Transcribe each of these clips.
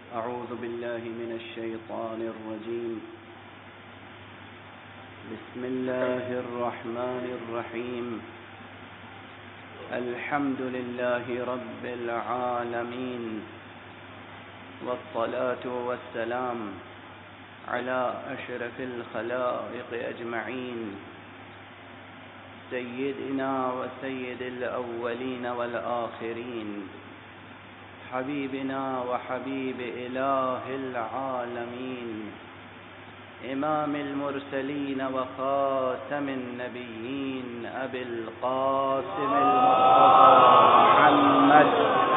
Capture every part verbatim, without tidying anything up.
أعوذ بالله من الشيطان الرجيم. بسم الله الرحمن الرحيم. الحمد لله رب العالمين، والصلاة والسلام على أشرف الخلائق أجمعين، سيدنا وسيد الأولين والآخرين، حبيبنا وحبيب إله العالمين، إمام المرسلين وخاتم النبيين، أبي القاسم المصطفى محمد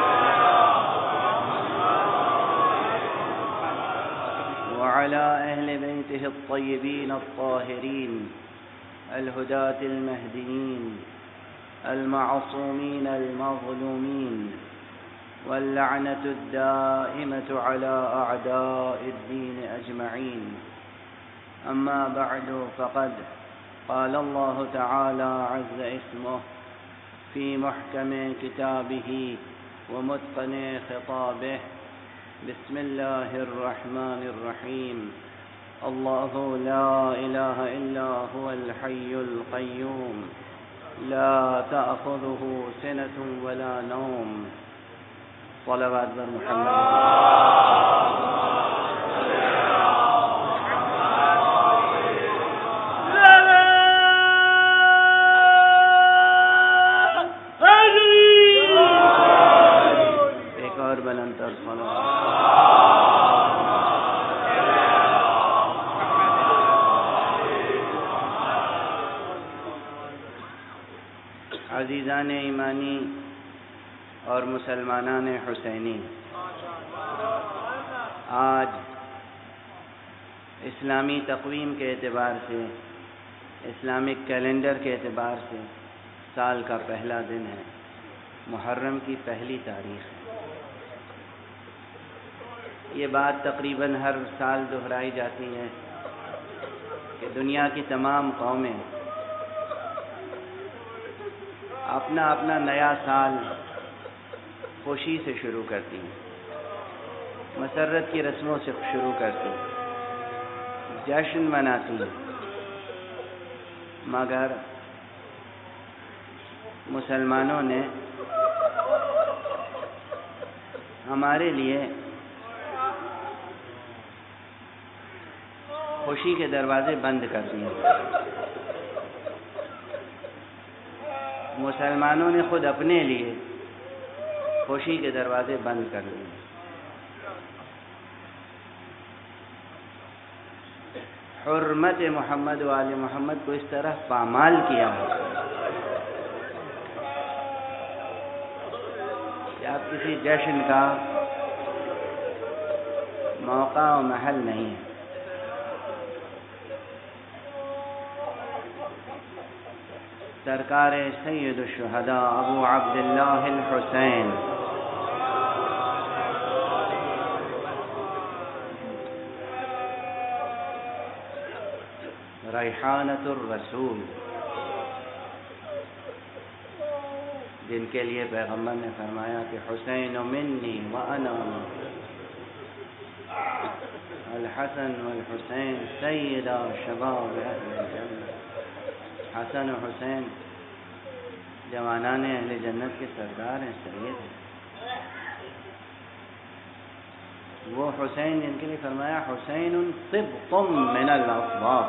وعلى أهل بيته الطيبين الطاهرين الهداة المهديين المعصومين المظلومين، واللعنة الدائمة على أعداء الدين أجمعين. أما بعد، فقد قال الله تعالى عز اسمه في محكم كتابه ومتقن خطابه: بسم الله الرحمن الرحيم. الله لا إله إلا هو الحي القيوم، لا تأخذه سنة ولا نوم. صلوات بر محمد. ایک اور بلند تر صلوات. عزیزان ایمانی اور مسلمانان حسینی، آج اسلامی تقویم کے اعتبار سے، اسلامک کیلنڈر کے اعتبار سے سال کا پہلا دن ہے، محرم کی پہلی تاریخ ہے. یہ بات تقریباً ہر سال دہرائی جاتی ہے کہ دنیا کی تمام قومیں اپنا اپنا نیا سال خوشی سے شروع کرتی ہیں، مسرت کی رسموں سے شروع کرتی ہیں، جشن مناتی ہیں. مگر مسلمانوں نے ہمارے لیے خوشی کے دروازے بند کر دیے. مسلمانوں نے خود اپنے لیے خوشی کے دروازے بند کر دیے. حرمت محمد و آل محمد کو اس طرح پامال کیا ہے کہ اب کسی جشن کا موقع و محل نہیں ہے. سرکار سید الشہداء ابو عبداللہ الحسین ریحانۃ الرسول، جن کے لیے پیغمبر نے فرمایا کہ حسین منی وانا الحسن والحسین سیدا شباب اہل الجنہ. حسن و حسین جوانان اہل جنت کے سردار ہیں، سید ہیں. وہ حسین جن کے لیے فرمایا حسین طبط من الاصباط.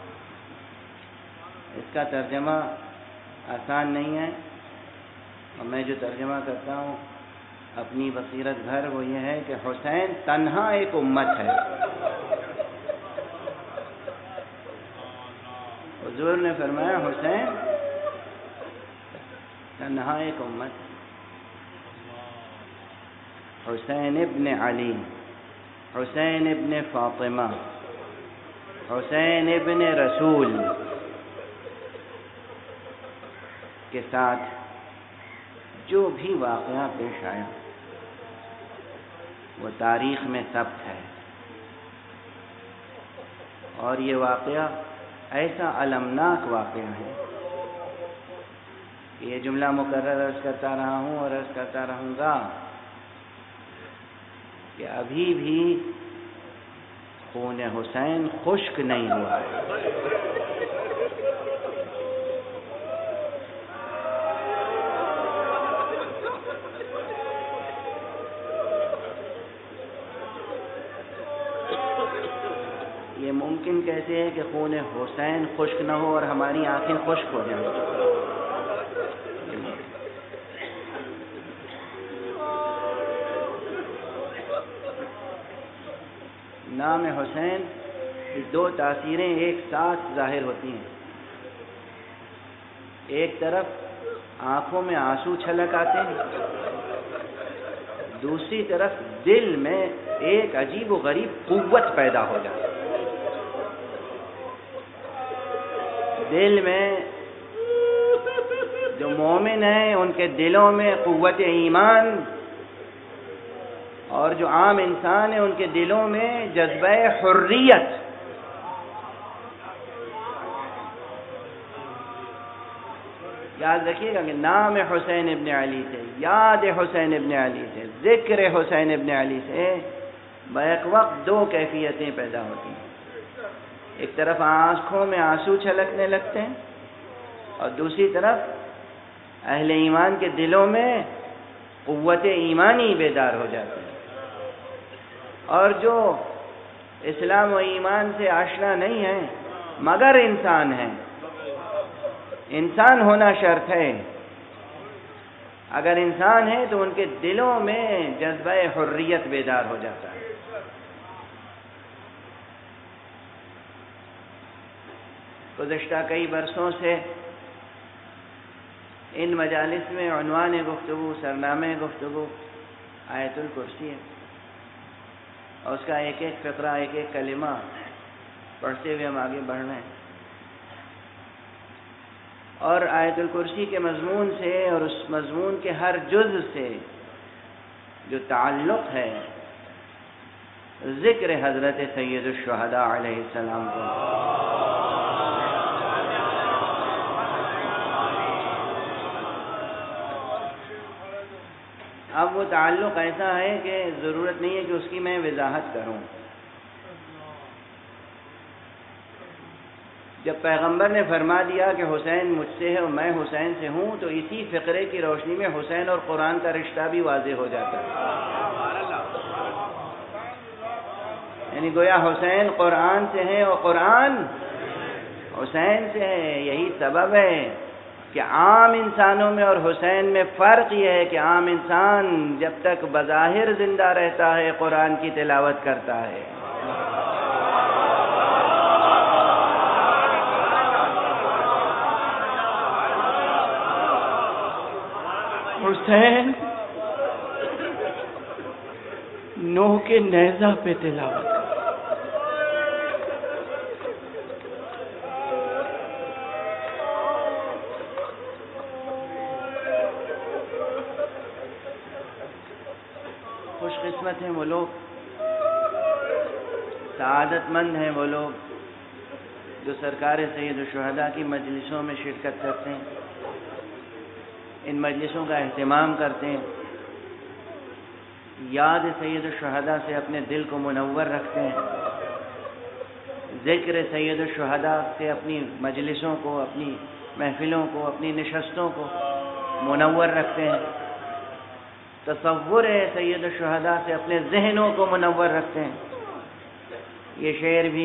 اس کا ترجمہ آسان نہیں ہے، اور میں جو ترجمہ کرتا ہوں اپنی بصیرت بھر وہ یہ ہے کہ حسین تنہا ایک امت ہے. حضور نے فرمایا حسین تنہا ایک امت. حسین ابن علی، حسین ابن فاطمہ، حسین ابن رسول کے ساتھ جو بھی واقعہ پیش آیا وہ تاریخ میں ثبت ہے. اور یہ واقعہ ایسا المناک واقعہ ہے یہ جملہ مکرر عرض کرتا رہا ہوں اور عرض کرتا رہوں گا کہ ابھی بھی خون حسین خشک نہیں ہوا ہے۔ یہ ممکن کیسے ہے کہ خون حسین خشک نہ ہو اور ہماری آنکھیں خشک ہو جائیں؟ نام حسین کی دو تاثیریں ایک ساتھ ظاہر ہوتی ہیں۔ ایک طرف آنکھوں میں آنسو چھلک آتے ہیں، دوسری طرف دل میں ایک عجیب و غریب قوت پیدا ہو جاتی ہے۔ دل میں جو مومن ہیں ان کے دلوں میں قوت ایمان، اور جو عام انسان ہیں ان کے دلوں میں جذبہ حریت۔ یاد رکھیے گا کہ نام حسین ابن علی سے، یاد حسین ابن علی سے، ذکر حسین ابن علی سے بیک وقت دو کیفیتیں پیدا ہوتی ہیں۔ ایک طرف آنکھوں میں آنسو چھلکنے لگتے ہیں اور دوسری طرف اہل ایمان کے دلوں میں قوت ایمانی بیدار ہو جاتی ہے۔ اور جو اسلام و ایمان سے آشنا نہیں ہیں مگر انسان ہیں، انسان ہونا شرط ہے، اگر انسان ہے تو ان کے دلوں میں جذبہ حریت بیدار ہو جاتا ہے۔ گزشتہ کئی برسوں سے ان مجالس میں عنوان گفتگو، سرنامے گفتگو آیت الکرسی ہے، اور اس کا ایک ایک فقرہ، ایک ایک کلمہ پڑھتے ہوئے ہم آگے بڑھ رہے ہیں۔ اور آیت الکرسی کے مضمون سے اور اس مضمون کے ہر جز سے جو تعلق ہے ذکر حضرت سید الشہداء علیہ السلام کو، اب وہ تعلق ایسا ہے کہ ضرورت نہیں ہے کہ اس کی میں وضاحت کروں۔ جب پیغمبر نے فرما دیا کہ حسین مجھ سے ہے اور میں حسین سے ہوں، تو اسی فقرے کی روشنی میں حسین اور قرآن کا رشتہ بھی واضح ہو جاتا ہے۔ یعنی گویا حسین قرآن سے ہے اور قرآن حسین سے ہے۔ یہی سبب ہے کہ عام انسانوں میں اور حسین میں فرق یہ ہے کہ عام انسان جب تک بظاہر زندہ رہتا ہے قرآن کی تلاوت کرتا ہے، حسین نوح کے نیزہ پہ تلاوت۔ خوش قسمت ہیں وہ لوگ، سعادت مند ہیں وہ لوگ جو سرکار سید الشہداء کی مجلسوں میں شرکت کرتے ہیں، ان مجلسوں کا اہتمام کرتے ہیں، یاد سید الشہداء سے اپنے دل کو منور رکھتے ہیں، ذکر سید الشہداء سے اپنی مجلسوں کو، اپنی محفلوں کو، اپنی نشستوں کو منور رکھتے ہیں، تصور سید الشہداء سے اپنے ذہنوں کو منور رکھتے ہیں۔ یہ شعر بھی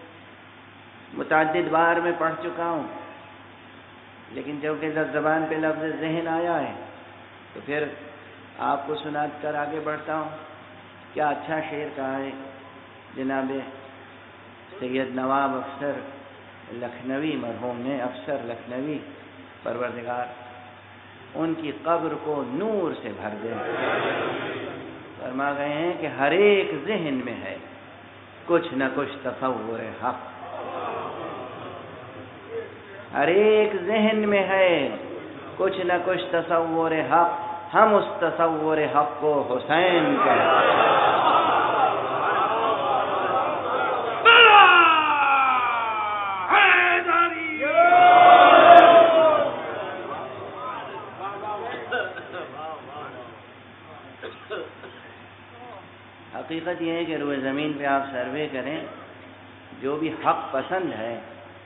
متعدد بار میں پڑھ چکا ہوں، لیکن چونکہ جب زبان پہ لفظ ذہن آیا ہے تو پھر آپ کو سنا کر آگے بڑھتا ہوں۔ کیا اچھا شعر کہا ہے جناب سید نواب افسر لکھنوی مرحوم نے، افسر لکھنوی، پروردگار ان کی قبر کو نور سے بھر دے۔ فرما گئے ہیں کہ ہر ایک ذہن میں ہے کچھ نہ کچھ تصور حق، ہر ایک ذہن میں ہے کچھ نہ کچھ تصور حق، ہم اس تصور حق کو حسین کہتے ہیں۔ اب حقیقت یہ ہے کہ روئے زمین پہ آپ سروے کریں، جو بھی حق پسند ہے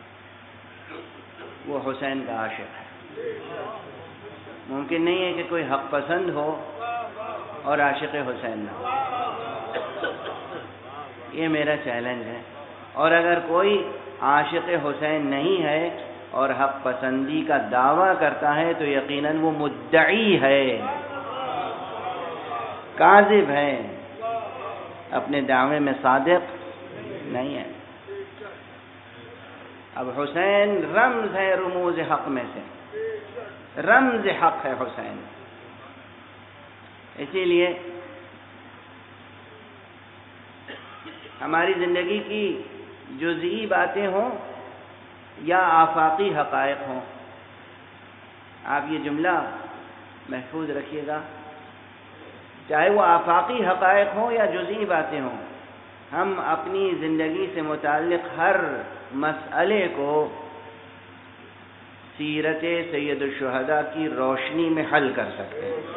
وہ حسین کا عاشق ہے۔ ممکن نہیں ہے کہ کوئی حق پسند ہو اور عاشق حسین نہ ہو، یہ میرا چیلنج ہے۔ اور اگر کوئی عاشق حسین نہیں ہے اور حق پسندی کا دعویٰ کرتا ہے تو یقیناً وہ مدعی ہے، کاذب ہے، اپنے دعوے میں صادق نہیں ہے۔ اب حسین رمز ہے رموز حق میں سے، رمز حق ہے حسین۔ اسی لیے ہماری زندگی کی جزئی باتیں ہوں یا آفاقی حقائق ہوں، آپ یہ جملہ محفوظ رکھیے گا، چاہے وہ آفاقی حقائق ہوں یا جزئی باتیں ہوں، ہم اپنی زندگی سے متعلق ہر مسئلے کو سیرت سید الشہداء کی روشنی میں حل کر سکتے ہیں۔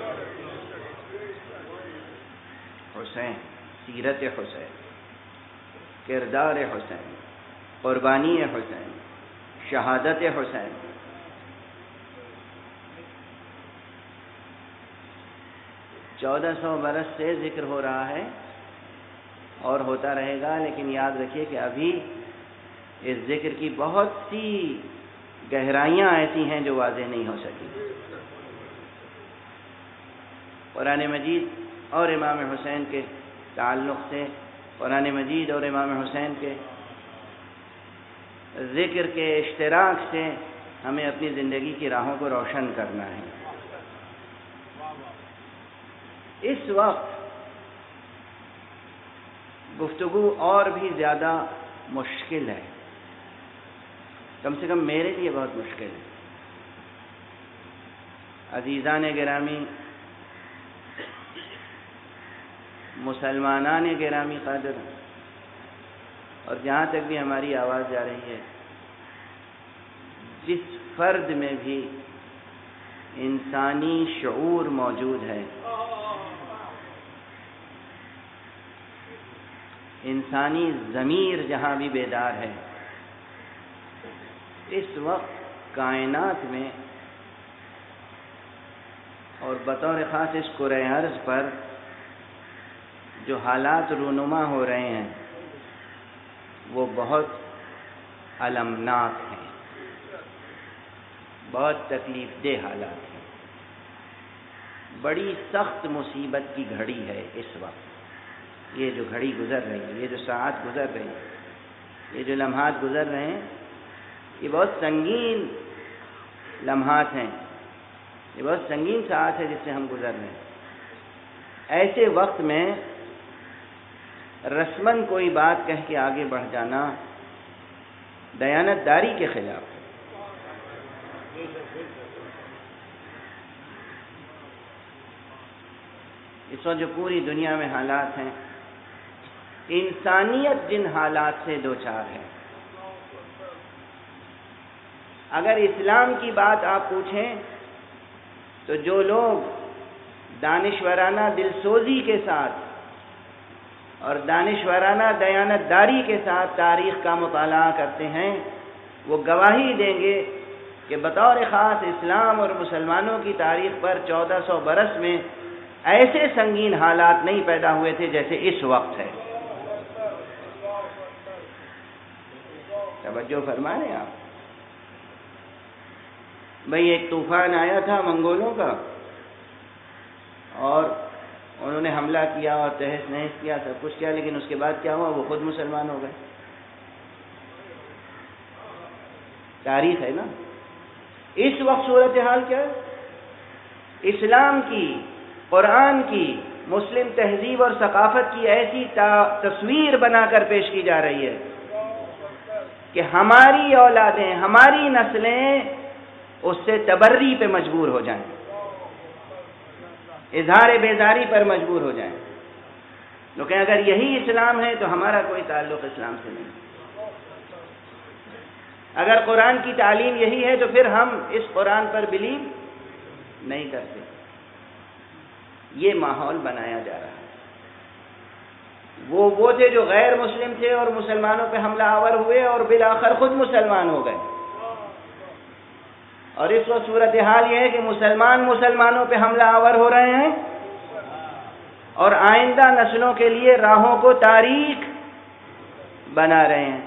حسین، سیرت حسین، کردار حسین، قربانی حسین، شہادت حسین، چودہ سو برس سے ذکر ہو رہا ہے اور ہوتا رہے گا، لیکن یاد رکھیے کہ ابھی اس ذکر کی بہت سی گہرائیاں ایسی ہیں جو واضح نہیں ہو سکی۔ قرآن مجید اور امام حسین کے تعلق سے، قرآن مجید اور امام حسین کے ذکر کے اشتراک سے ہمیں اپنی زندگی کی راہوں کو روشن کرنا ہے۔ اس وقت گفتگو اور بھی زیادہ مشکل ہے، کم سے کم میرے لیے بہت مشکل ہے۔ عزیزان گرامی، مسلمانان گرامی قدر، اور جہاں تک بھی ہماری آواز جا رہی ہے، جس فرد میں بھی انسانی شعور موجود ہے، انسانی ضمیر جہاں بھی بیدار ہے، اس وقت کائنات میں اور بطور خاص اس کرۂ ارض پر جو حالات رونما ہو رہے ہیں وہ بہت المناک ہیں، بہت تکلیف دہ حالات ہیں، بڑی سخت مصیبت کی گھڑی ہے اس وقت۔ یہ جو گھڑی گزر رہی ہے، یہ جو ساعت گزر رہی ہے، یہ جو لمحات گزر رہے ہیں، یہ بہت سنگین لمحات ہیں، یہ بہت سنگین ساعت ہے جس سے ہم گزر رہے ہیں۔ ایسے وقت میں رسماً کوئی بات کہہ کے آگے بڑھ جانا دیانت داری کے خلاف ہے۔ اس وقت جو پوری دنیا میں حالات ہیں، انسانیت جن حالات سے دوچار ہے، اگر اسلام کی بات آپ پوچھیں تو جو لوگ دانشورانہ دلسوزی کے ساتھ اور دانشورانہ دیانت داری کے ساتھ تاریخ کا مطالعہ کرتے ہیں، وہ گواہی دیں گے کہ بطور خاص اسلام اور مسلمانوں کی تاریخ پر چودہ سو برس میں ایسے سنگین حالات نہیں پیدا ہوئے تھے جیسے اس وقت ہے۔ توجہ فرما رہے ہیں آپ؟ بھئی ایک طوفان آیا تھا منگولوں کا، اور انہوں نے حملہ کیا اور تہس نہس کیا، سب کچھ کیا، لیکن اس کے بعد کیا ہوا؟ وہ خود مسلمان ہو گئے۔ تاریخ ہے نا۔ اس وقت صورتحال کیا ہے؟ اسلام کی، قرآن کی، مسلم تہذیب اور ثقافت کی ایسی تصویر بنا کر پیش کی جا رہی ہے کہ ہماری اولادیں، ہماری نسلیں اس سے تبری پہ مجبور ہو جائیں، اظہار بیزاری پر مجبور ہو جائیں۔ لیکن اگر یہی اسلام ہے تو ہمارا کوئی تعلق اسلام سے نہیں۔ اگر قرآن کی تعلیم یہی ہے تو پھر ہم اس قرآن پر بلیو نہیں کرتے۔ یہ ماحول بنایا جا رہا ہے، وہ وہ تھے جو غیر مسلم تھے اور مسلمانوں پہ حملہ آور ہوئے اور بالآخر خود مسلمان ہو گئے. اور اس وقت صورتحال یہ ہے کہ مسلمان مسلمانوں پہ حملہ آور ہو رہے ہیں اور آئندہ نسلوں کے لیے راہوں کو تاریک بنا رہے ہیں.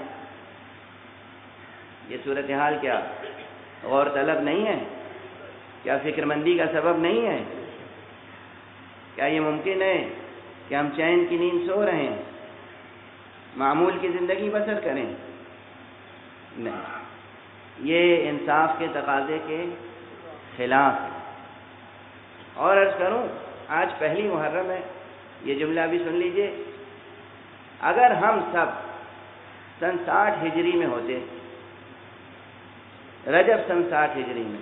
یہ صورتحال کیا غور طلب نہیں ہے؟ کیا فکر مندی کا سبب نہیں ہے؟ کیا یہ ممکن ہے کہ ہم چین کی نیند سو رہے ہیں، معمول کی زندگی بسر کریں؟ نہیں، یہ انصاف کے تقاضے کے خلاف ہے. اور عرض کروں، آج پہلی محرم ہے، یہ جملہ بھی سن لیجئے. اگر ہم سب سن ساٹھ ہجری میں ہوتے، رجب سن ساٹھ ہجری میں،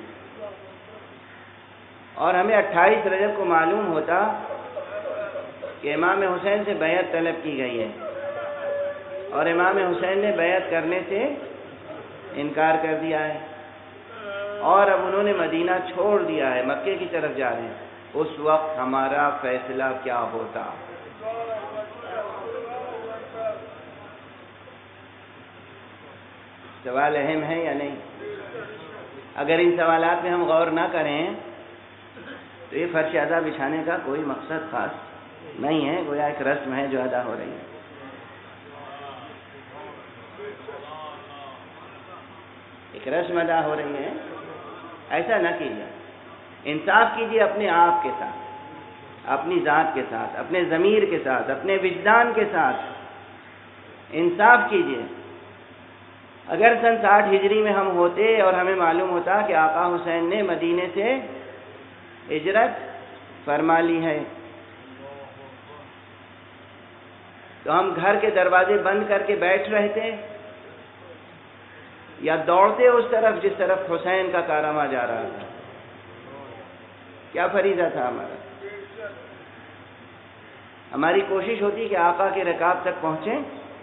اور ہمیں اٹھائیس رجب کو معلوم ہوتا کہ امام حسین سے بیعت طلب کی گئی ہے اور امام حسین نے بیعت کرنے سے انکار کر دیا ہے اور اب انہوں نے مدینہ چھوڑ دیا ہے، مکے کی طرف جا رہے ہیں، اس وقت ہمارا فیصلہ کیا ہوتا؟ سوال اہم ہے یا نہیں؟ اگر ان سوالات میں ہم غور نہ کریں تو یہ فرش ادا بچھانے کا کوئی مقصد خاص نہیں ہے، گویا ایک رسم ہے جو ادا ہو رہی ہے. ایک رسم ادا ہو رہی ہے. ایسا نہ کیجیے، انصاف کیجیے اپنے آپ کے ساتھ، اپنی ذات کے ساتھ، اپنے ضمیر کے ساتھ، اپنے وجدان کے ساتھ انصاف کیجیے. اگر سن ساٹھ ہجری میں ہم ہوتے اور ہمیں معلوم ہوتا کہ آقا حسین نے مدینے سے ہجرت فرما لی ہے، تو ہم گھر کے دروازے بند کر کے بیٹھ رہتے یا دوڑتے اس طرف جس طرف حسین کا کارواں جا رہا تھا؟ کیا فریضہ تھا ہمارا؟ ہماری کوشش ہوتی کہ آقا کے رکاب تک پہنچیں.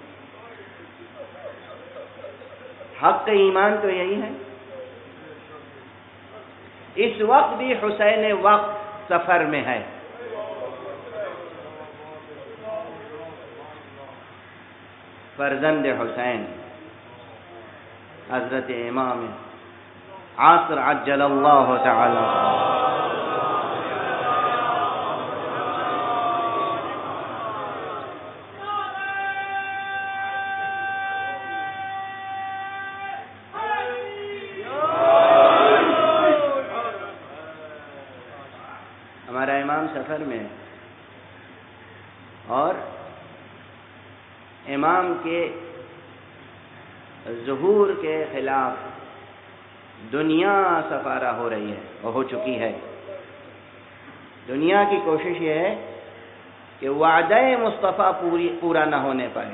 حق ایمان تو یہی ہے. اس وقت بھی حسین وقت سفر میں ہے. فرزند حسین حضرت امام عصر عجل اللہ تعالی. ہمارا امام سفر میں اور امام کے ظہور کے خلاف دنیا سفارہ ہو رہی ہے اور ہو چکی ہے. دنیا کی کوشش یہ ہے کہ وعدہ مصطفیٰ پوری پورا نہ ہونے پائے.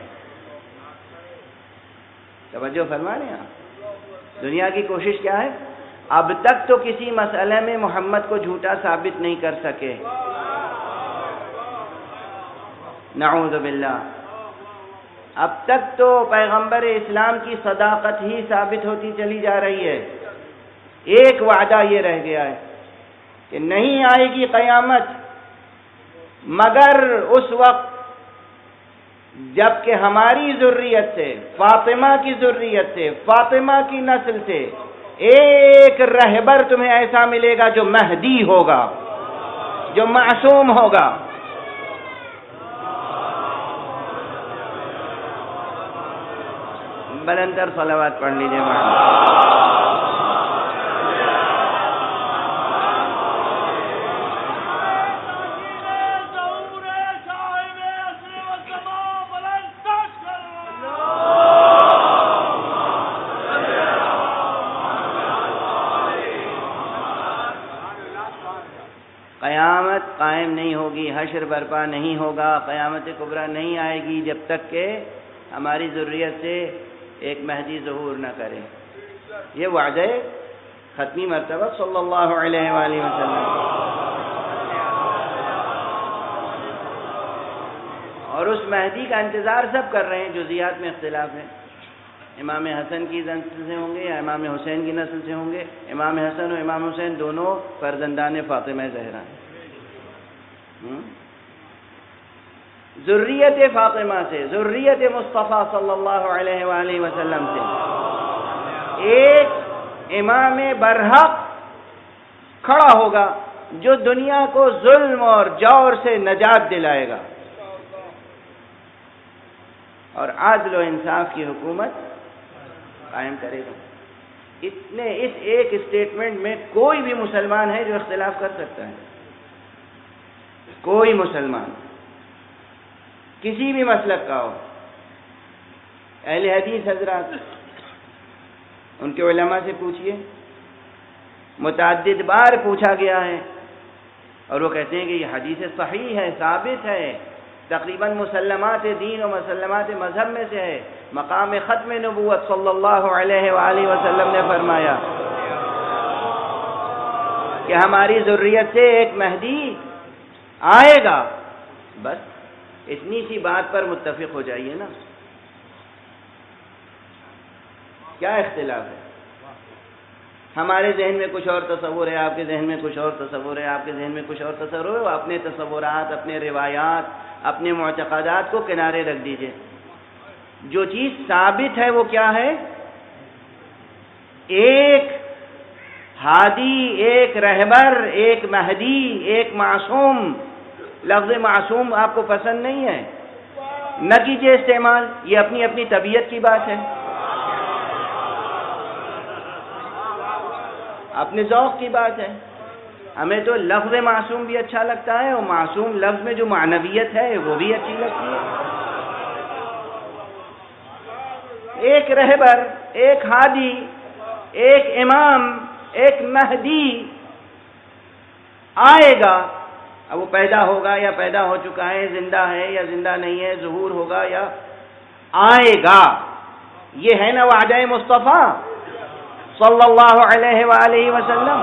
توجہ فرما رہے ہیں آپ؟ دنیا کی کوشش کیا ہے؟ اب تک تو کسی مسئلے میں محمد کو جھوٹا ثابت نہیں کر سکے، نعوذ باللہ. اب تک تو پیغمبر اسلام کی صداقت ہی ثابت ہوتی چلی جا رہی ہے. ایک وعدہ یہ رہ گیا ہے کہ نہیں آئے گی قیامت مگر اس وقت جب کہ ہماری ذریت سے، فاطمہ کی ذریت سے، فاطمہ کی نسل سے ایک رہبر تمہیں ایسا ملے گا جو مہدی ہوگا، جو معصوم ہوگا. بلندر صلوات پڑھ لیجیے محمد. قیامت قائم نہیں ہوگی، حشر برپا نہیں ہوگا، قیامت کبریٰ نہیں آئے گی جب تک کہ ہماری ذریت سے ایک مہدی ظہور نہ کرے. یہ وعدہ ختمی مرتبہ صلی اللہ علیہ وآلہ وسلم. اور اس مہدی کا انتظار سب کر رہے ہیں. جزیات میں اختلاف ہے، امام حسن کی نسل سے ہوں گے یا امام حسین کی نسل سے ہوں گے. امام حسن و امام حسین دونوں فرزندان فاطمہ زہرا ہیں. ذریت فاطمہ سے، ذریت مصطفیٰ صلی اللہ علیہ وآلہ وسلم سے ایک امام برحق کھڑا ہوگا جو دنیا کو ظلم اور جور سے نجات دلائے گا اور عدل و انصاف کی حکومت قائم کرے گا۔ اتنے اس ایک اسٹیٹمنٹ میں کوئی بھی مسلمان ہے جو اختلاف کر سکتا ہے؟ کوئی مسلمان کسی بھی مسلک کا ہو، اہل حدیث حضرات، ان کے علماء سے پوچھئے، متعدد بار پوچھا گیا ہے اور وہ کہتے ہیں کہ یہ حدیث صحیح ہے، ثابت ہے، تقریباً مسلمات دین و مسلمات مذہب میں سے ہے۔ مقام ختم نبوت صلی اللہ علیہ وآلہ وسلم نے فرمایا کہ ہماری ذریت سے ایک مہدی آئے گا۔ بس اتنی سی بات پر متفق ہو جائیے نا، کیا اختلاف ہے؟ ہمارے ذہن میں کچھ اور تصور ہے، آپ کے ذہن میں کچھ اور تصور ہے، آپ کے ذہن میں کچھ اور تصور ہے، وہ اپنے تصورات، اپنے روایات، اپنے معتقدات کو کنارے رکھ دیجئے۔ جو چیز ثابت ہے وہ کیا ہے؟ ایک ہادی، ایک رہبر، ایک مہدی، ایک معصوم۔ لفظ معصوم آپ کو پسند نہیں ہے، نہ کیجئے استعمال، یہ اپنی اپنی طبیعت کی بات ہے، اپنے ذوق کی بات ہے۔ ہمیں تو لفظ معصوم بھی اچھا لگتا ہے اور معصوم لفظ میں جو معنویت ہے وہ بھی اچھی لگتی ہے۔ ایک رہبر، ایک ہادی، ایک امام، ایک مہدی آئے گا۔ اب وہ پیدا ہوگا یا پیدا ہو چکا ہے، زندہ ہے یا زندہ نہیں ہے، ظہور ہوگا یا آئے گا، یہ ہے نا وعدہ مصطفیٰ صلی اللہ علیہ وآلہ وسلم۔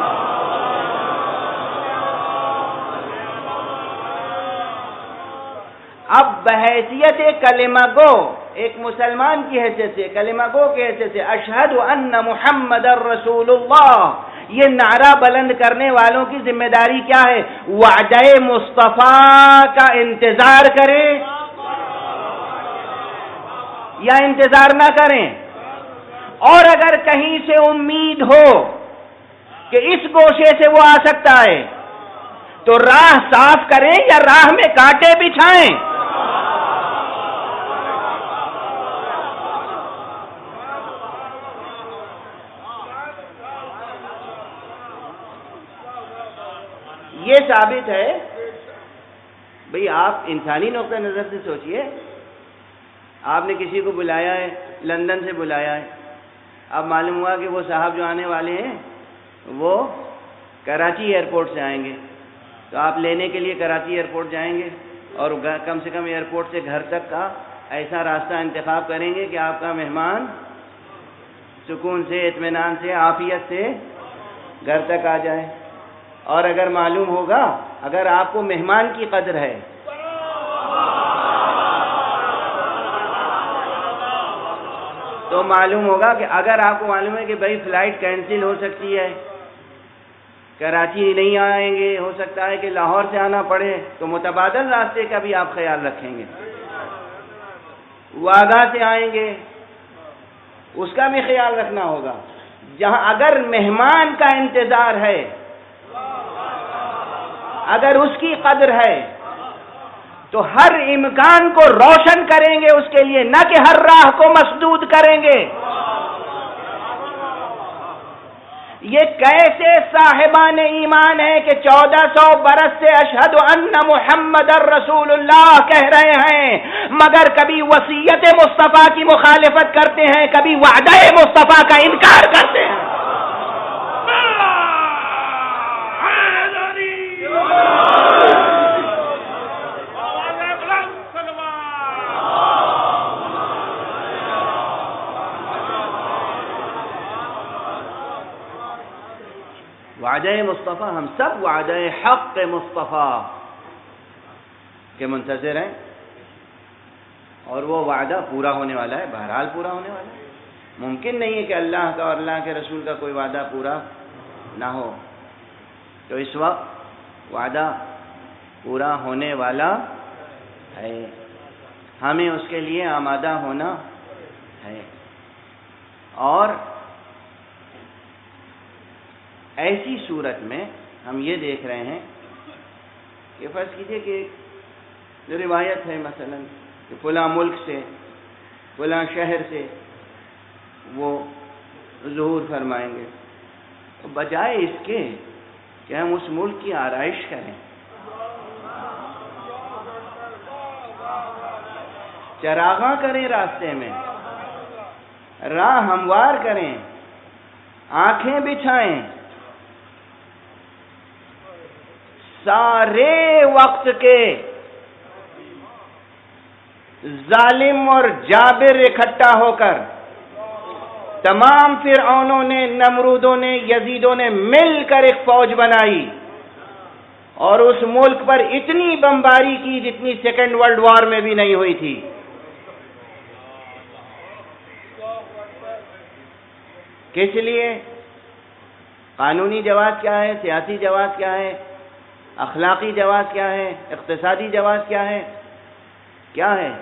اب بحیثیت کلمہ گو، ایک مسلمان کی حیثیت سے، کلمہ گو کی حیثیت سے، اشہد ان محمد رسول اللہ، یہ نعرہ بلند کرنے والوں کی ذمہ داری کیا ہے؟ وعدہ مصطفیٰ کا انتظار کریں یا انتظار نہ کریں، اور اگر کہیں سے امید ہو کہ اس گوشے سے وہ آ سکتا ہے تو راہ صاف کریں یا راہ میں کانٹے بچھائیں۔ یہ ثابت ہے بھئی، آپ انسانی نقطہ نظر سے سوچئے، آپ نے کسی کو بلایا ہے، لندن سے بلایا ہے، اب معلوم ہوا کہ وہ صاحب جو آنے والے ہیں وہ کراچی ایئرپورٹ سے آئیں گے، تو آپ لینے کے لیے کراچی ایئرپورٹ جائیں گے اور کم سے کم ایئرپورٹ سے گھر تک کا ایسا راستہ انتخاب کریں گے کہ آپ کا مہمان سکون سے، اطمینان سے، عافیت سے گھر تک آ جائے۔ اور اگر معلوم ہوگا، اگر آپ کو مہمان کی قدر ہے، تو معلوم ہوگا کہ اگر آپ کو معلوم ہے کہ بھائی فلائٹ کینسل ہو سکتی ہے، کراچی نہیں آئیں گے، ہو سکتا ہے کہ لاہور سے آنا پڑے، تو متبادل راستے کا بھی آپ خیال رکھیں گے۔ واگا سے آئیں گے، اس کا بھی خیال رکھنا ہوگا۔ جہاں اگر مہمان کا انتظار ہے، اگر اس کی قدر ہے، تو ہر امکان کو روشن کریں گے اس کے لیے، نہ کہ ہر راہ کو مسدود کریں گے۔ یہ کیسے صاحبان ایمان ہے کہ چودہ سو برس سے اشہد ان محمد رسول اللہ کہہ رہے ہیں، مگر کبھی وصیت مصطفیٰ کی مخالفت کرتے ہیں، کبھی وعدہ مصطفیٰ کا انکار کرتے ہیں۔ وعدہ مصطفیٰ، ہم سب وعدہ حق مصطفیٰ کے منتظر ہیں، اور وہ وعدہ پورا ہونے والا ہے، بہرحال پورا ہونے والا ہے۔ ممکن نہیں ہے کہ اللہ کا اور اللہ کے رسول کا کوئی وعدہ پورا نہ ہو، تو اس وقت وعدہ پورا ہونے والا ہے۔ ہمیں اس کے لیے آمادہ ہونا ہے۔ اور ایسی صورت میں ہم یہ دیکھ رہے ہیں کہ فرض کیجئے کہ جو روایت ہے مثلا کہ فلاں ملک سے فلاں شہر سے وہ ظہور فرمائیں گے، تو بجائے اس کے کہ ہم اس ملک کی آرائش کریں، چراغاں کریں، راستے میں راہ ہموار کریں، آنکھیں بچھائیں، سارے وقت کے ظالم اور جابر اکٹھا ہو کر، تمام فرعونوں نے، نمرودوں نے، یزیدوں نے مل کر ایک فوج بنائی اور اس ملک پر اتنی بمباری کی جتنی سیکنڈ ورلڈ وار میں بھی نہیں ہوئی تھی۔ کس لیے؟ قانونی جواز کیا ہے، سیاسی جواز کیا ہے، اخلاقی جواز کیا ہے، اقتصادی جواز کیا ہے، کیا ہے؟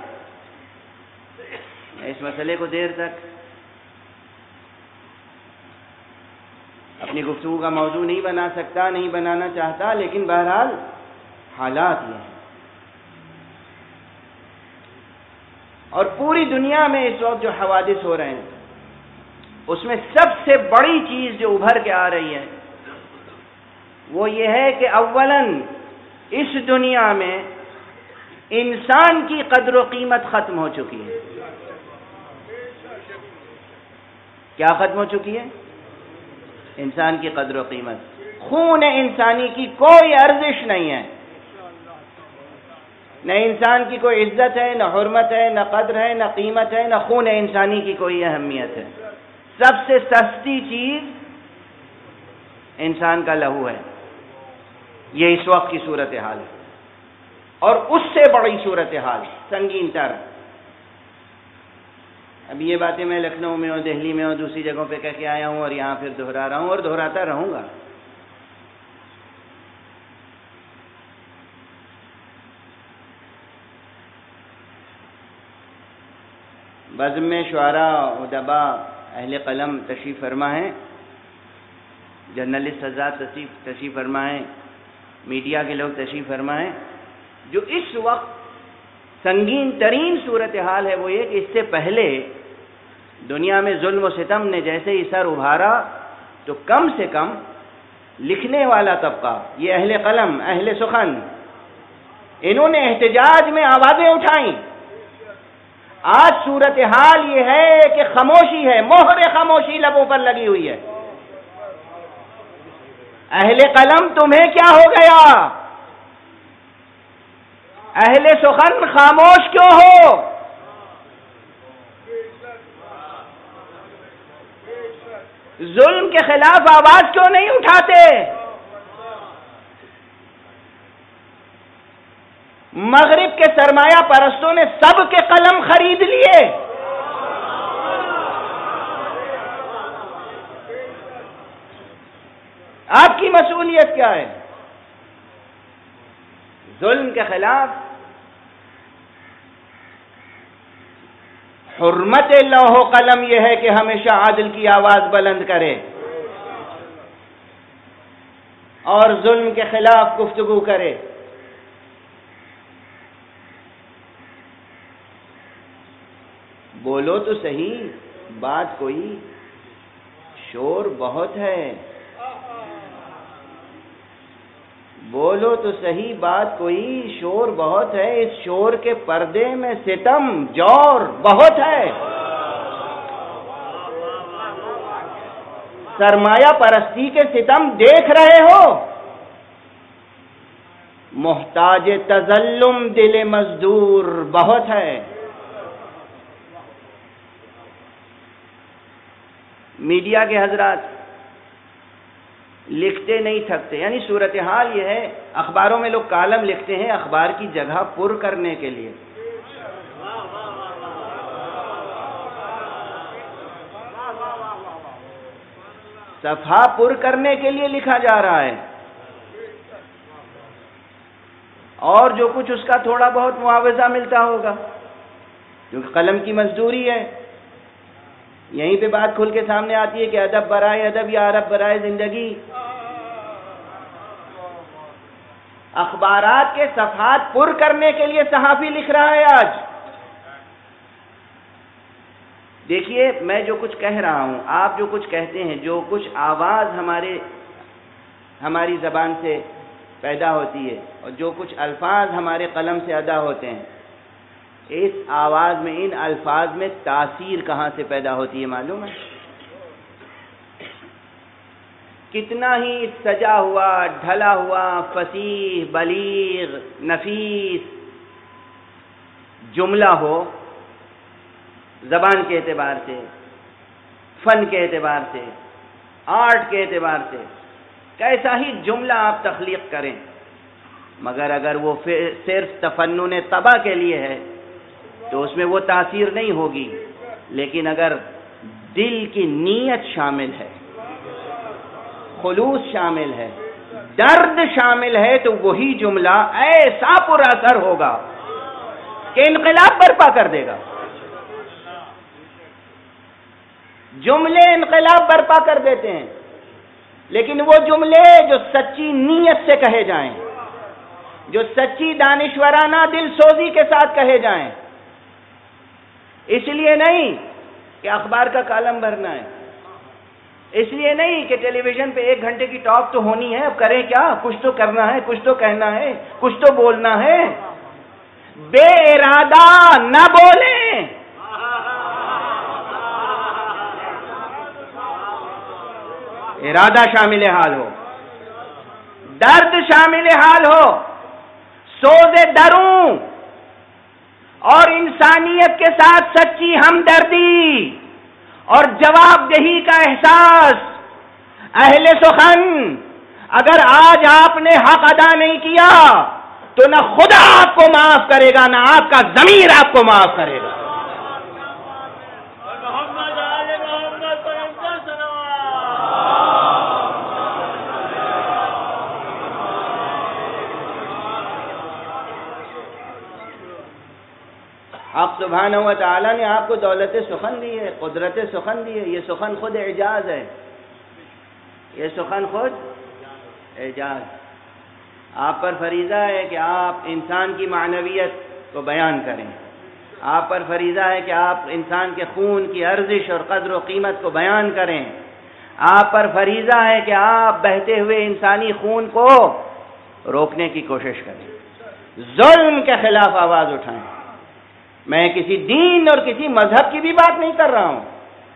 میں اس مسئلے کو دیر تک اپنی گفتگو کا موضوع نہیں بنا سکتا، نہیں بنانا چاہتا، لیکن بہرحال حالات یہ ہیں۔ اور پوری دنیا میں اس وقت جو حوادث ہو رہے ہیں اس میں سب سے بڑی چیز جو ابھر کے آ رہی ہے وہ یہ ہے کہ اولاً اس دنیا میں انسان کی قدر و قیمت ختم ہو چکی ہے۔ کیا ختم ہو چکی ہے؟ انسان کی قدر و قیمت۔ خون انسانی کی کوئی ارزش نہیں ہے، نہ انسان کی کوئی عزت ہے، نہ حرمت ہے، نہ قدر ہے، نہ قیمت ہے، نہ خون انسانی کی کوئی اہمیت ہے۔ سب سے سستی چیز انسان کا لہو ہے۔ یہ اس وقت کی صورتحال ہے، اور اس سے بڑی صورتحال سنگین تر۔ اب یہ باتیں میں لکھنؤ میں اور دہلی میں اور دوسری جگہوں پہ کہہ کے آیا ہوں اور یہاں پھر دہرا رہا ہوں اور دہراتا رہوں گا۔ بزم میں شعراء، ادباء، اہل قلم تشریف فرما ہیں، جرنلسٹ حضرات تشریف تشریف فرما ہیں، میڈیا کے لوگ تشریف فرما ہیں۔ جو اس وقت سنگین ترین صورتحال ہے وہ یہ کہ اس سے پہلے دنیا میں ظلم و ستم نے جیسے ہی سر ابھارا تو کم سے کم لکھنے والا طبقہ، یہ اہل قلم، اہل سخن، انہوں نے احتجاج میں آوازیں اٹھائیں۔ آج صورتحال یہ ہے کہ خاموشی ہے، مہر خاموشی لبوں پر لگی ہوئی ہے۔ اہل قلم تمہیں کیا ہو گیا؟ اہل سخن خاموش کیوں ہو؟ ظلم کے خلاف آواز کیوں نہیں اٹھاتے؟ مغرب کے سرمایہ پرستوں نے سب کے قلم خرید لیے، آپ کی مسئولیت کیا ہے؟ ظلم کے خلاف حرمت لوح و قلم یہ ہے کہ ہمیشہ عادل کی آواز بلند کرے اور ظلم کے خلاف گفتگو کرے۔ بولو تو صحیح، بات کوئی، شور بہت ہے، بولو تو صحیح، بات کوئی، شور بہت ہے، اس شور کے پردے میں ستم، جور بہت ہے۔ سرمایہ پرستی کے ستم دیکھ رہے ہو؟ محتاج تظلم دل مزدور بہت ہے۔ میڈیا کے حضرات لکھتے نہیں تھکتے، یعنی صورتحال یہ ہے، اخباروں میں لوگ کالم لکھتے ہیں اخبار کی جگہ پر کرنے کے لیے، صفحہ پر کرنے کے لیے لکھا جا رہا ہے، اور جو کچھ اس کا تھوڑا بہت معاوضہ ملتا ہوگا کیونکہ قلم کی مزدوری ہے. یہیں پہ بات کھل کے سامنے آتی ہے کہ ادب برائے ادب یا عرب برائے زندگی. اخبارات کے صفحات پر کرنے کے لیے صحافی لکھ رہا ہے آج. دیکھیے میں جو کچھ کہہ رہا ہوں، آپ جو کچھ کہتے ہیں، جو کچھ آواز ہمارے ہماری زبان سے پیدا ہوتی ہے اور جو کچھ الفاظ ہمارے قلم سے ادا ہوتے ہیں، اس آواز میں، ان الفاظ میں تاثیر کہاں سے پیدا ہوتی ہے معلوم ہے؟ کتنا ہی سجا ہوا، ڈھلا ہوا، فصیح، بلیغ، نفیس جملہ ہو، زبان کے اعتبار سے، فن کے اعتبار سے، آرٹ کے اعتبار سے، کیسا ہی جملہ آپ تخلیق کریں، مگر اگر وہ صرف تفنن طبع کے لیے ہے تو اس میں وہ تاثیر نہیں ہوگی. لیکن اگر دل کی نیت شامل ہے، خلوص شامل ہے، درد شامل ہے، تو وہی جملہ ایسا پر اثر ہوگا کہ انقلاب برپا کر دے گا. جملے انقلاب برپا کر دیتے ہیں، لیکن وہ جملے جو سچی نیت سے کہے جائیں، جو سچی دانشورانہ دل سوزی کے ساتھ کہے جائیں، اس لیے نہیں کہ اخبار کا کالم بھرنا ہے، اس لیے نہیں کہ ٹیلی ویژن پہ ایک گھنٹے کی ٹاک تو ہونی ہے، اب کریں کیا، کچھ تو کرنا ہے، کچھ تو کہنا ہے، کچھ تو بولنا ہے. بے ارادہ نہ بولیں. ارادہ شامل حال ہو، درد شامل حال ہو، سوز دروں اور انسانیت کے ساتھ سچی ہمدردی اور جواب دہی کا احساس. اہل سخن، اگر آج آپ نے حق ادا نہیں کیا تو نہ خدا آپ کو معاف کرے گا، نہ آپ کا ضمیر آپ کو معاف کرے گا. آپ سبحانہ و تعالیٰ نے آپ کو دولت سخن دی ہے، قدرت سخن دی ہے. یہ سخن خود اعجاز ہے، یہ سخن خود اعجاز. آپ پر فریضہ ہے کہ آپ انسان کی معنویت کو بیان کریں. آپ پر فریضہ ہے کہ آپ انسان کے خون کی ارزش اور قدر و قیمت کو بیان کریں. آپ پر فریضہ ہے کہ آپ بہتے ہوئے انسانی خون کو روکنے کی کوشش کریں، ظلم کے خلاف آواز اٹھائیں. میں کسی دین اور کسی مذہب کی بھی بات نہیں کر رہا ہوں.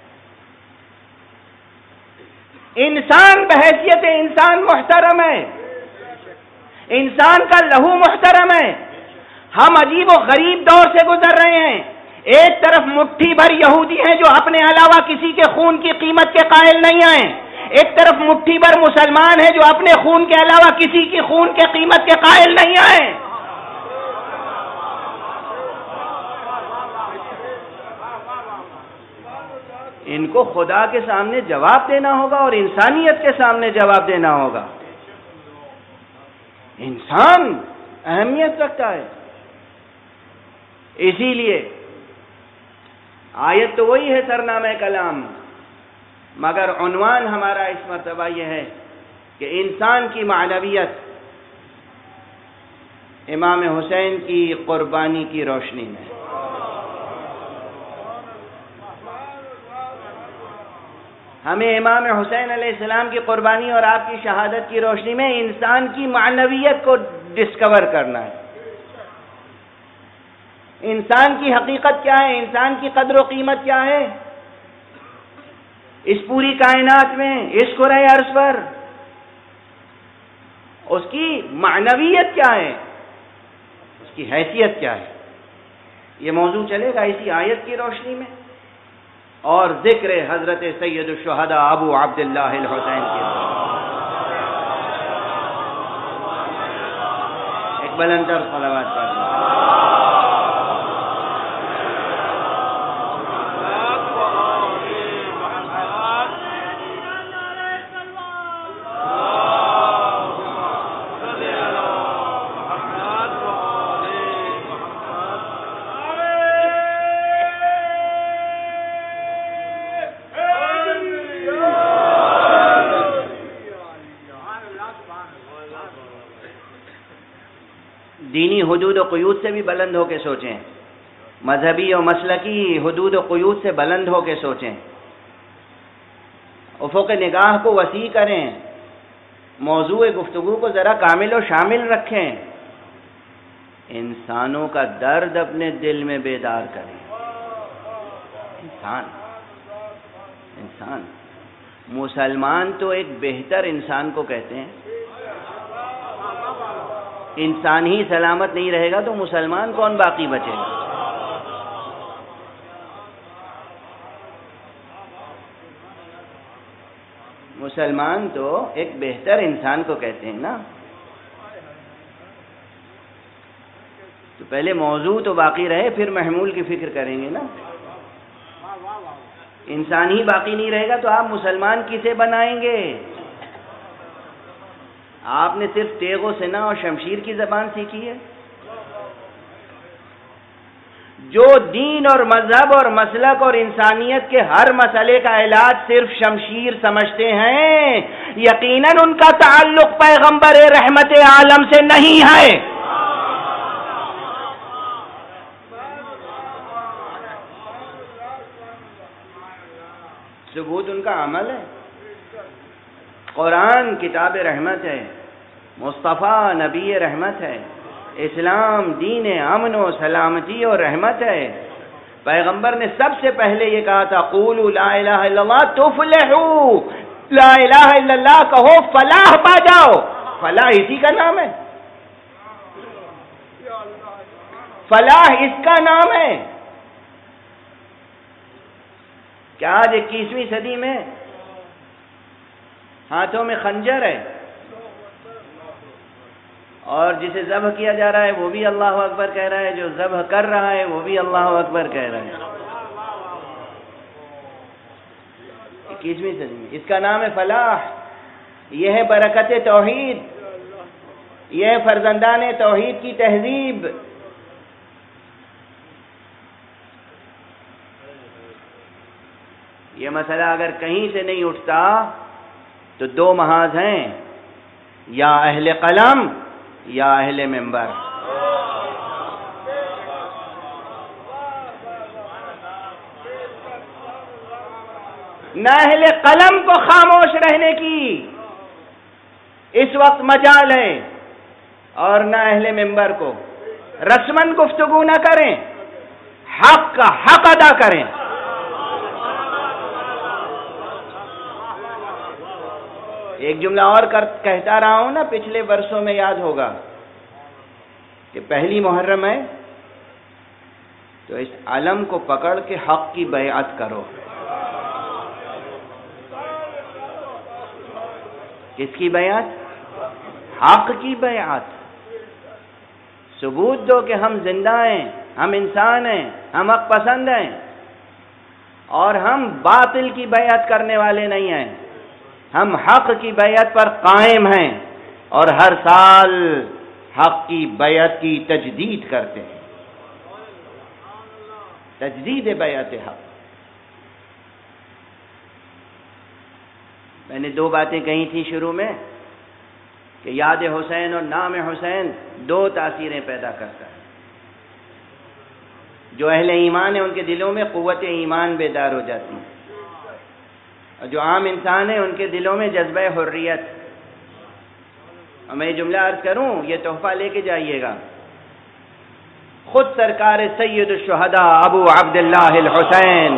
انسان بحیثیت انسان محترم ہے، انسان کا لہو محترم ہے. ہم عجیب و غریب دور سے گزر رہے ہیں. ایک طرف مٹھی بھر یہودی ہیں جو اپنے علاوہ کسی کے خون کی قیمت کے قائل نہیں ہیں، ایک طرف مٹھی بھر مسلمان ہیں جو اپنے خون کے علاوہ کسی کی خون کے قیمت کے قائل نہیں ہیں. ان کو خدا کے سامنے جواب دینا ہوگا اور انسانیت کے سامنے جواب دینا ہوگا. انسان اہمیت رکھتا ہے. اسی لیے آیت تو وہی ہے سرنامہ کلام، مگر عنوان ہمارا اس مرتبہ یہ ہے کہ انسان کی معنویت امام حسین کی قربانی کی روشنی میں. ہمیں امام حسین علیہ السلام کی قربانی اور آپ کی شہادت کی روشنی میں انسان کی معنویت کو ڈسکور کرنا ہے. انسان کی حقیقت کیا ہے، انسان کی قدر و قیمت کیا ہے اس پوری کائنات میں، اس کرۂ ارض پر. اس کی معنویت کیا ہے، اس کی حیثیت کیا ہے. یہ موضوع چلے گا اسی آیت کی روشنی میں اور ذکر حضرت سید الشہداء ابو عبداللہ الحسین کے ایک بلندر صلوات پڑھیں. دینی حدود و قیود سے بھی بلند ہو کے سوچیں، مذہبی و مسلکی حدود و قیود سے بلند ہو کے سوچیں، افق نگاہ کو وسیع کریں، موضوع گفتگو کو ذرا کامل و شامل رکھیں، انسانوں کا درد اپنے دل میں بیدار کریں۔ انسان انسان مسلمان تو ایک بہتر انسان کو کہتے ہیں۔ انسان ہی سلامت نہیں رہے گا تو مسلمان کون باقی بچے گا؟ مسلمان تو ایک بہتر انسان کو کہتے ہیں نا۔ تو پہلے موضوع تو باقی رہے، پھر محمول کی فکر کریں گے نا۔ انسان ہی باقی نہیں رہے گا تو آپ مسلمان کسے بنائیں گے؟ آپ نے صرف تیغ و سنا اور شمشیر کی زبان سیکھی ہے۔ جو دین اور مذہب اور مسلک اور انسانیت کے ہر مسئلے کا علاج صرف شمشیر سمجھتے ہیں، یقیناً ان کا تعلق پیغمبر رحمت عالم سے نہیں ہے۔ ثبوت ان کا عمل ہے۔ قرآن کتاب رحمت ہے، مصطفیٰ نبی رحمت ہے، اسلام دین امن و سلامتی اور رحمت ہے۔ پیغمبر نے سب سے پہلے یہ کہا تھا قولوا لا الہ الا اللہ تفلحوا، لا الہ الا اللہ کہو فلاح پا جاؤ۔ فلاح اسی کا نام ہے، فلاح اس کا نام ہے۔ کیا آج اکیسویں صدی میں ہاتھوں میں خنجر ہے اور جسے ذبح کیا جا رہا ہے وہ بھی اللہ اکبر کہہ رہا ہے، جو ذبح کر رہا ہے وہ بھی اللہ اکبر کہہ رہا ہے؟ اکیسویں صدی میں اس کا نام ہے فلاح۔ یہ ہے برکت توحید، یہ ہے فرزندان توحید کی تہذیب۔ یہ مسئلہ اگر کہیں سے نہیں اٹھتا تو دو محاذ ہیں، یا اہل قلم یا اہل منبر۔ نہ اہل قلم کو خاموش رہنے کی اس وقت مجال ہے اور نہ اہل منبر کو۔ رسمن گفتگو نہ کریں، حق کا حق ادا کریں۔ ایک جملہ اور کہتا رہا ہوں نا، پچھلے برسوں میں یاد ہوگا کہ پہلی محرم ہے تو اس علم کو پکڑ کے حق کی بیعت کرو۔ کس کی بیعت؟ حق کی بیعت۔ ثبوت دو کہ ہم زندہ ہیں، ہم انسان ہیں، ہم حق پسند ہیں اور ہم باطل کی بیعت کرنے والے نہیں ہیں، ہم حق کی بیعت پر قائم ہیں اور ہر سال حق کی بیعت کی تجدید کرتے ہیں۔ تجدید بیعت حق۔ میں نے دو باتیں کہی تھیں شروع میں کہ یاد حسین اور نام حسین دو تاثیریں پیدا کرتا ہے۔ جو اہل ایمان ہیں ان کے دلوں میں قوت ایمان بیدار ہو جاتی ہے، اور جو عام انسان ہیں ان کے دلوں میں جذبہ حریت۔ اور میں یہ جملہ عرض کروں، یہ تحفہ لے کے جائیے گا، خود سرکار سید الشہداء ابو عبداللہ الحسین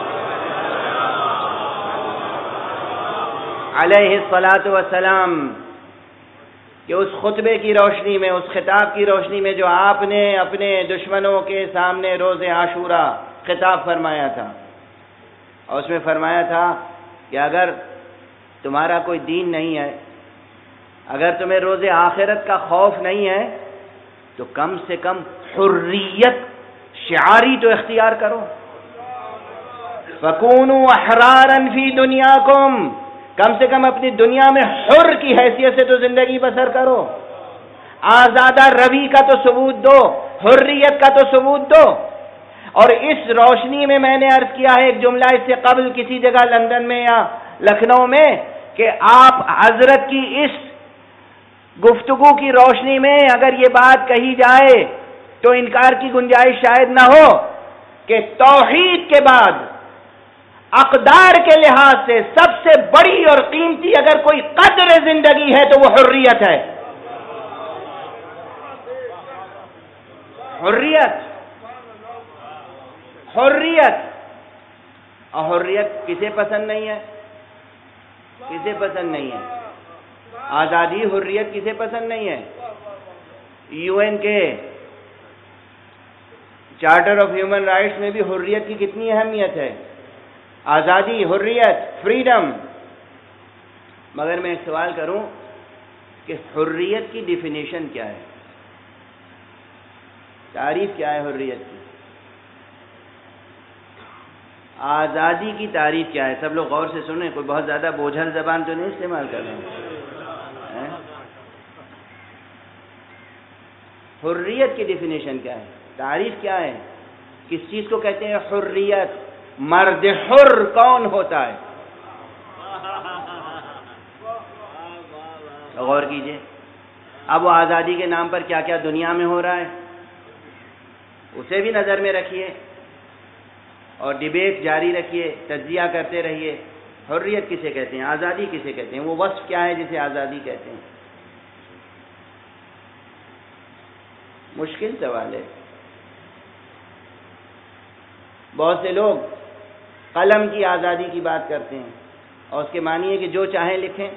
علیہ الصلاۃ والسلام کہ اس خطبے کی روشنی میں، اس خطاب کی روشنی میں جو آپ نے اپنے دشمنوں کے سامنے روز عاشورہ خطاب فرمایا تھا، اور اس میں فرمایا تھا کہ اگر تمہارا کوئی دین نہیں ہے، اگر تمہیں روز آخرت کا خوف نہیں ہے تو کم سے کم حریت شعاری تو اختیار کرو۔ فَكُونُوا أَحْرَارًا فِي دُنْيَاكُمْ، کم سے کم اپنی دنیا میں حر کی حیثیت سے تو زندگی بسر کرو۔ آزادہ روی کا تو ثبوت دو، حریت کا تو ثبوت دو۔ اور اس روشنی میں میں نے عرض کیا ہے ایک جملہ اس سے قبل کسی جگہ لندن میں یا لکھنؤ میں کہ آپ حضرت کی اس گفتگو کی روشنی میں اگر یہ بات کہی جائے تو انکار کی گنجائش شاید نہ ہو کہ توحید کے بعد اقدار کے لحاظ سے سب سے بڑی اور قیمتی اگر کوئی قدر زندگی ہے تو وہ حریت ہے. حریت حریت اور حریت کسے پسند نہیں ہے؟ کسے پسند نہیں ہے؟ آزادی حریت کسے پسند نہیں ہے؟ یو این کے چارٹر آف ہیومن رائٹس میں بھی حریت کی کتنی اہمیت ہے. آزادی، حریت، فریڈم. مگر میں ایک سوال کروں کہ حریت کی ڈیفینیشن کیا ہے؟ تعریف کیا ہے حریت کی؟ آزادی کی تعریف کیا ہے؟ سب لوگ غور سے سنیں، کوئی بہت زیادہ بوجھل زبان تو نہیں استعمال کر رہے ہیں. حریت کی ڈیفینیشن کیا ہے؟ تعریف کیا ہے؟ کس چیز کو کہتے ہیں حریت؟ مرد حر کون ہوتا ہے؟ غور کیجئے. اب وہ آزادی کے نام پر کیا کیا دنیا میں ہو رہا ہے اسے بھی نظر میں رکھیے اور ڈیبیٹ جاری رکھیے، تجزیہ کرتے رہیے. حریت کسے کہتے ہیں؟ آزادی کسے کہتے ہیں؟ وہ وصف کیا ہے جسے آزادی کہتے ہیں؟ مشکل سوال ہے. بہت سے لوگ قلم کی آزادی کی بات کرتے ہیں اور اس کے معنی ہے کہ جو چاہیں لکھیں،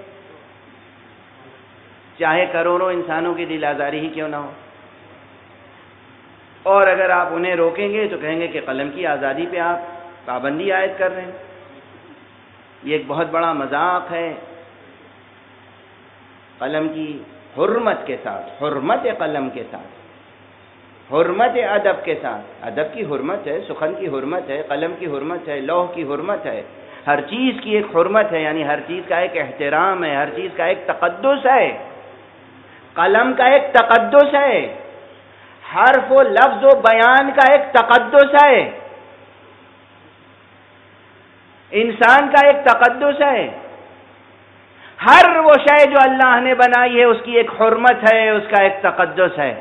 چاہے کروڑوں انسانوں کی دل آزاری ہی کیوں نہ ہو. اور اگر آپ انہیں روکیں گے تو کہیں گے کہ قلم کی آزادی پہ آپ پابندی عائد کر رہے ہیں. یہ ایک بہت بڑا مذاق ہے. قلم کی حرمت کے ساتھ، حرمت قلم کے ساتھ، حرمت ادب کے ساتھ. ادب کی حرمت ہے، سخن کی حرمت ہے، قلم کی حرمت ہے، لوح کی حرمت ہے. ہر چیز کی ایک حرمت ہے، یعنی ہر چیز کا ایک احترام ہے، ہر چیز کا ایک تقدس ہے. قلم کا ایک تقدس ہے، حرف و لفظ و بیان کا ایک تقدس ہے، انسان کا ایک تقدس ہے. ہر وہ شے جو اللہ نے بنائی ہے اس کی ایک حرمت ہے، اس کا ایک تقدس ہے.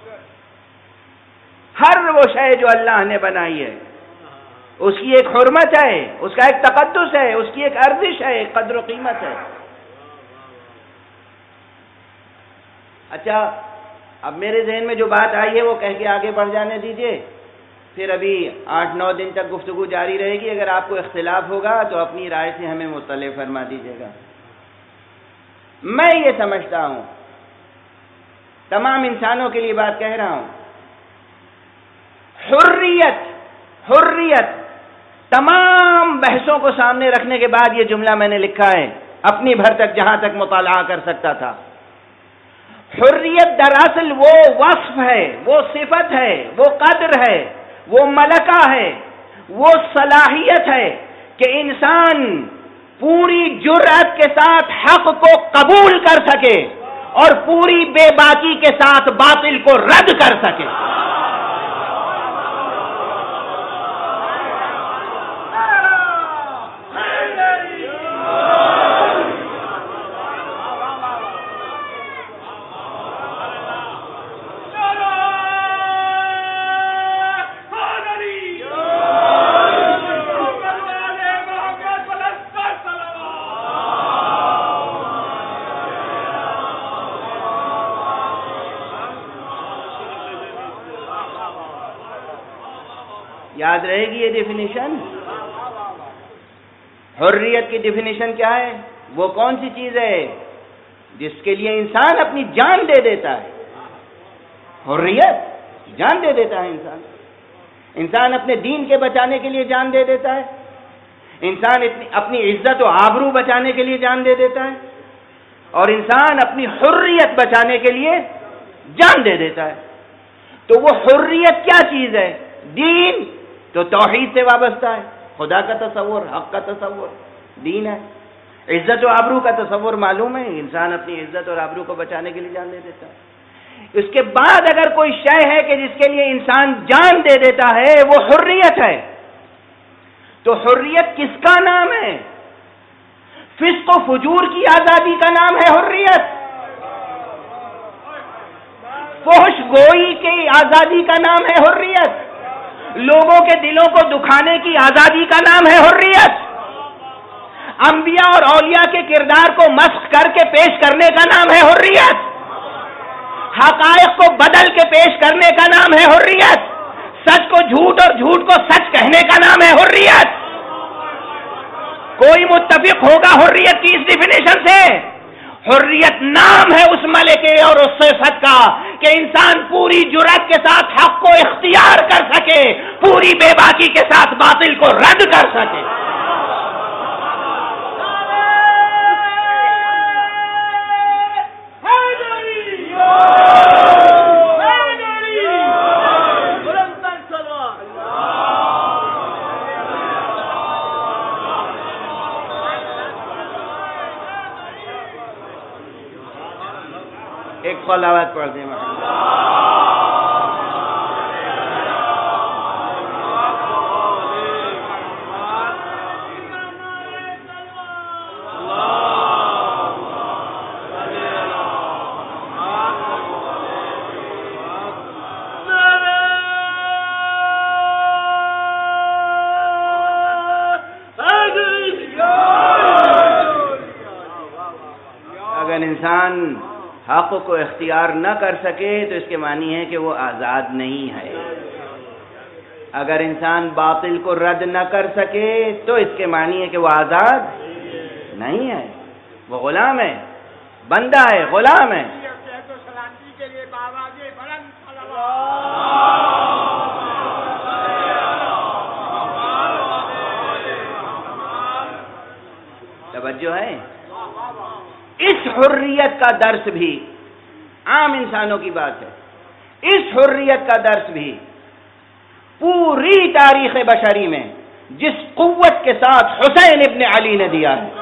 ہر وہ شے جو اللہ نے بنائی ہے اس کی ایک حرمت ہے، اس کا ایک تقدس ہے، اس کی ایک ارزش ہے، ایک قدر و قیمت ہے. اچھا، اب میرے ذہن میں جو بات آئی ہے وہ کہہ کے آگے بڑھ جانے دیجئے، پھر ابھی آٹھ نو دن تک گفتگو جاری رہے گی. اگر آپ کو اختلاف ہوگا تو اپنی رائے سے ہمیں مطلع فرما دیجیے گا. میں یہ سمجھتا ہوں، تمام انسانوں کے لیے بات کہہ رہا ہوں، حریت حریت تمام بحثوں کو سامنے رکھنے کے بعد یہ جملہ میں نے لکھا ہے اپنی بھر تک جہاں تک مطالعہ کر سکتا تھا. حریت دراصل وہ وصف ہے، وہ صفت ہے، وہ قدر ہے، وہ ملکہ ہے، وہ صلاحیت ہے کہ انسان پوری جرأت کے ساتھ حق کو قبول کر سکے اور پوری بے باکی کے ساتھ باطل کو رد کر سکے. یاد رہے گی یہ ڈیفینیشن؟ حریت کی ڈیفینیشن کیا ہے؟ وہ کون سی چیز ہے جس کے لیے انسان اپنی جان دے دیتا ہے؟ حریت، جان دے دیتا ہے انسان. انسان اپنے دین کے بچانے کے لیے جان دے دیتا ہے. انسان اپنی عزت و آبرو بچانے کے لیے جان دے دیتا ہے. اور انسان اپنی حریت بچانے کے لیے جان دے دیتا ہے. تو وہ حریت کیا چیز ہے؟ دین تو توحید سے وابستہ ہے، خدا کا تصور، حق کا تصور دین ہے. عزت و آبرو کا تصور معلوم ہے، انسان اپنی عزت اور آبرو کو بچانے کے لیے جان دے دیتا ہے. اس کے بعد اگر کوئی شے ہے کہ جس کے لیے انسان جان دے دیتا ہے وہ حریت ہے. تو حریت کس کا نام ہے؟ فسق و فجور کی آزادی کا نام ہے حریت. فحش گوئی کی آزادی کا نام ہے حریت، لوگوں کے دلوں کو دکھانے کی آزادی کا نام ہے حریت، انبیاء اور اولیاء کے کردار کو مسخ کر کے پیش کرنے کا نام ہے حریت، حقائق کو بدل کے پیش کرنے کا نام ہے حریت، سچ کو جھوٹ اور جھوٹ کو سچ کہنے کا نام ہے حریت۔ کوئی متفق ہوگا حریت کی اس ڈیفینیشن سے؟ حریت نام ہے اس ملکے اور اس صفت کا کہ انسان پوری جرأت کے ساتھ حق کو اختیار کر سکے، پوری بے باکی کے ساتھ باطل کو رد کر سکے۔ ایک صلوات پڑھ دیں۔ اگر انسان حق کو اختیار نہ کر سکے تو اس کے معنی ہے کہ وہ آزاد نہیں ہے، اگر انسان باطل کو رد نہ کر سکے تو اس کے معنی ہے کہ وہ آزاد نہیں ہے، وہ غلام ہے، بندہ ہے، غلام ہے۔ توجہ ہے؟ اس حریت کا درس بھی عام انسانوں کی بات ہے، اس حریت کا درس بھی پوری تاریخ بشری میں جس قوت کے ساتھ حسین ابن علی نے دیا ہے،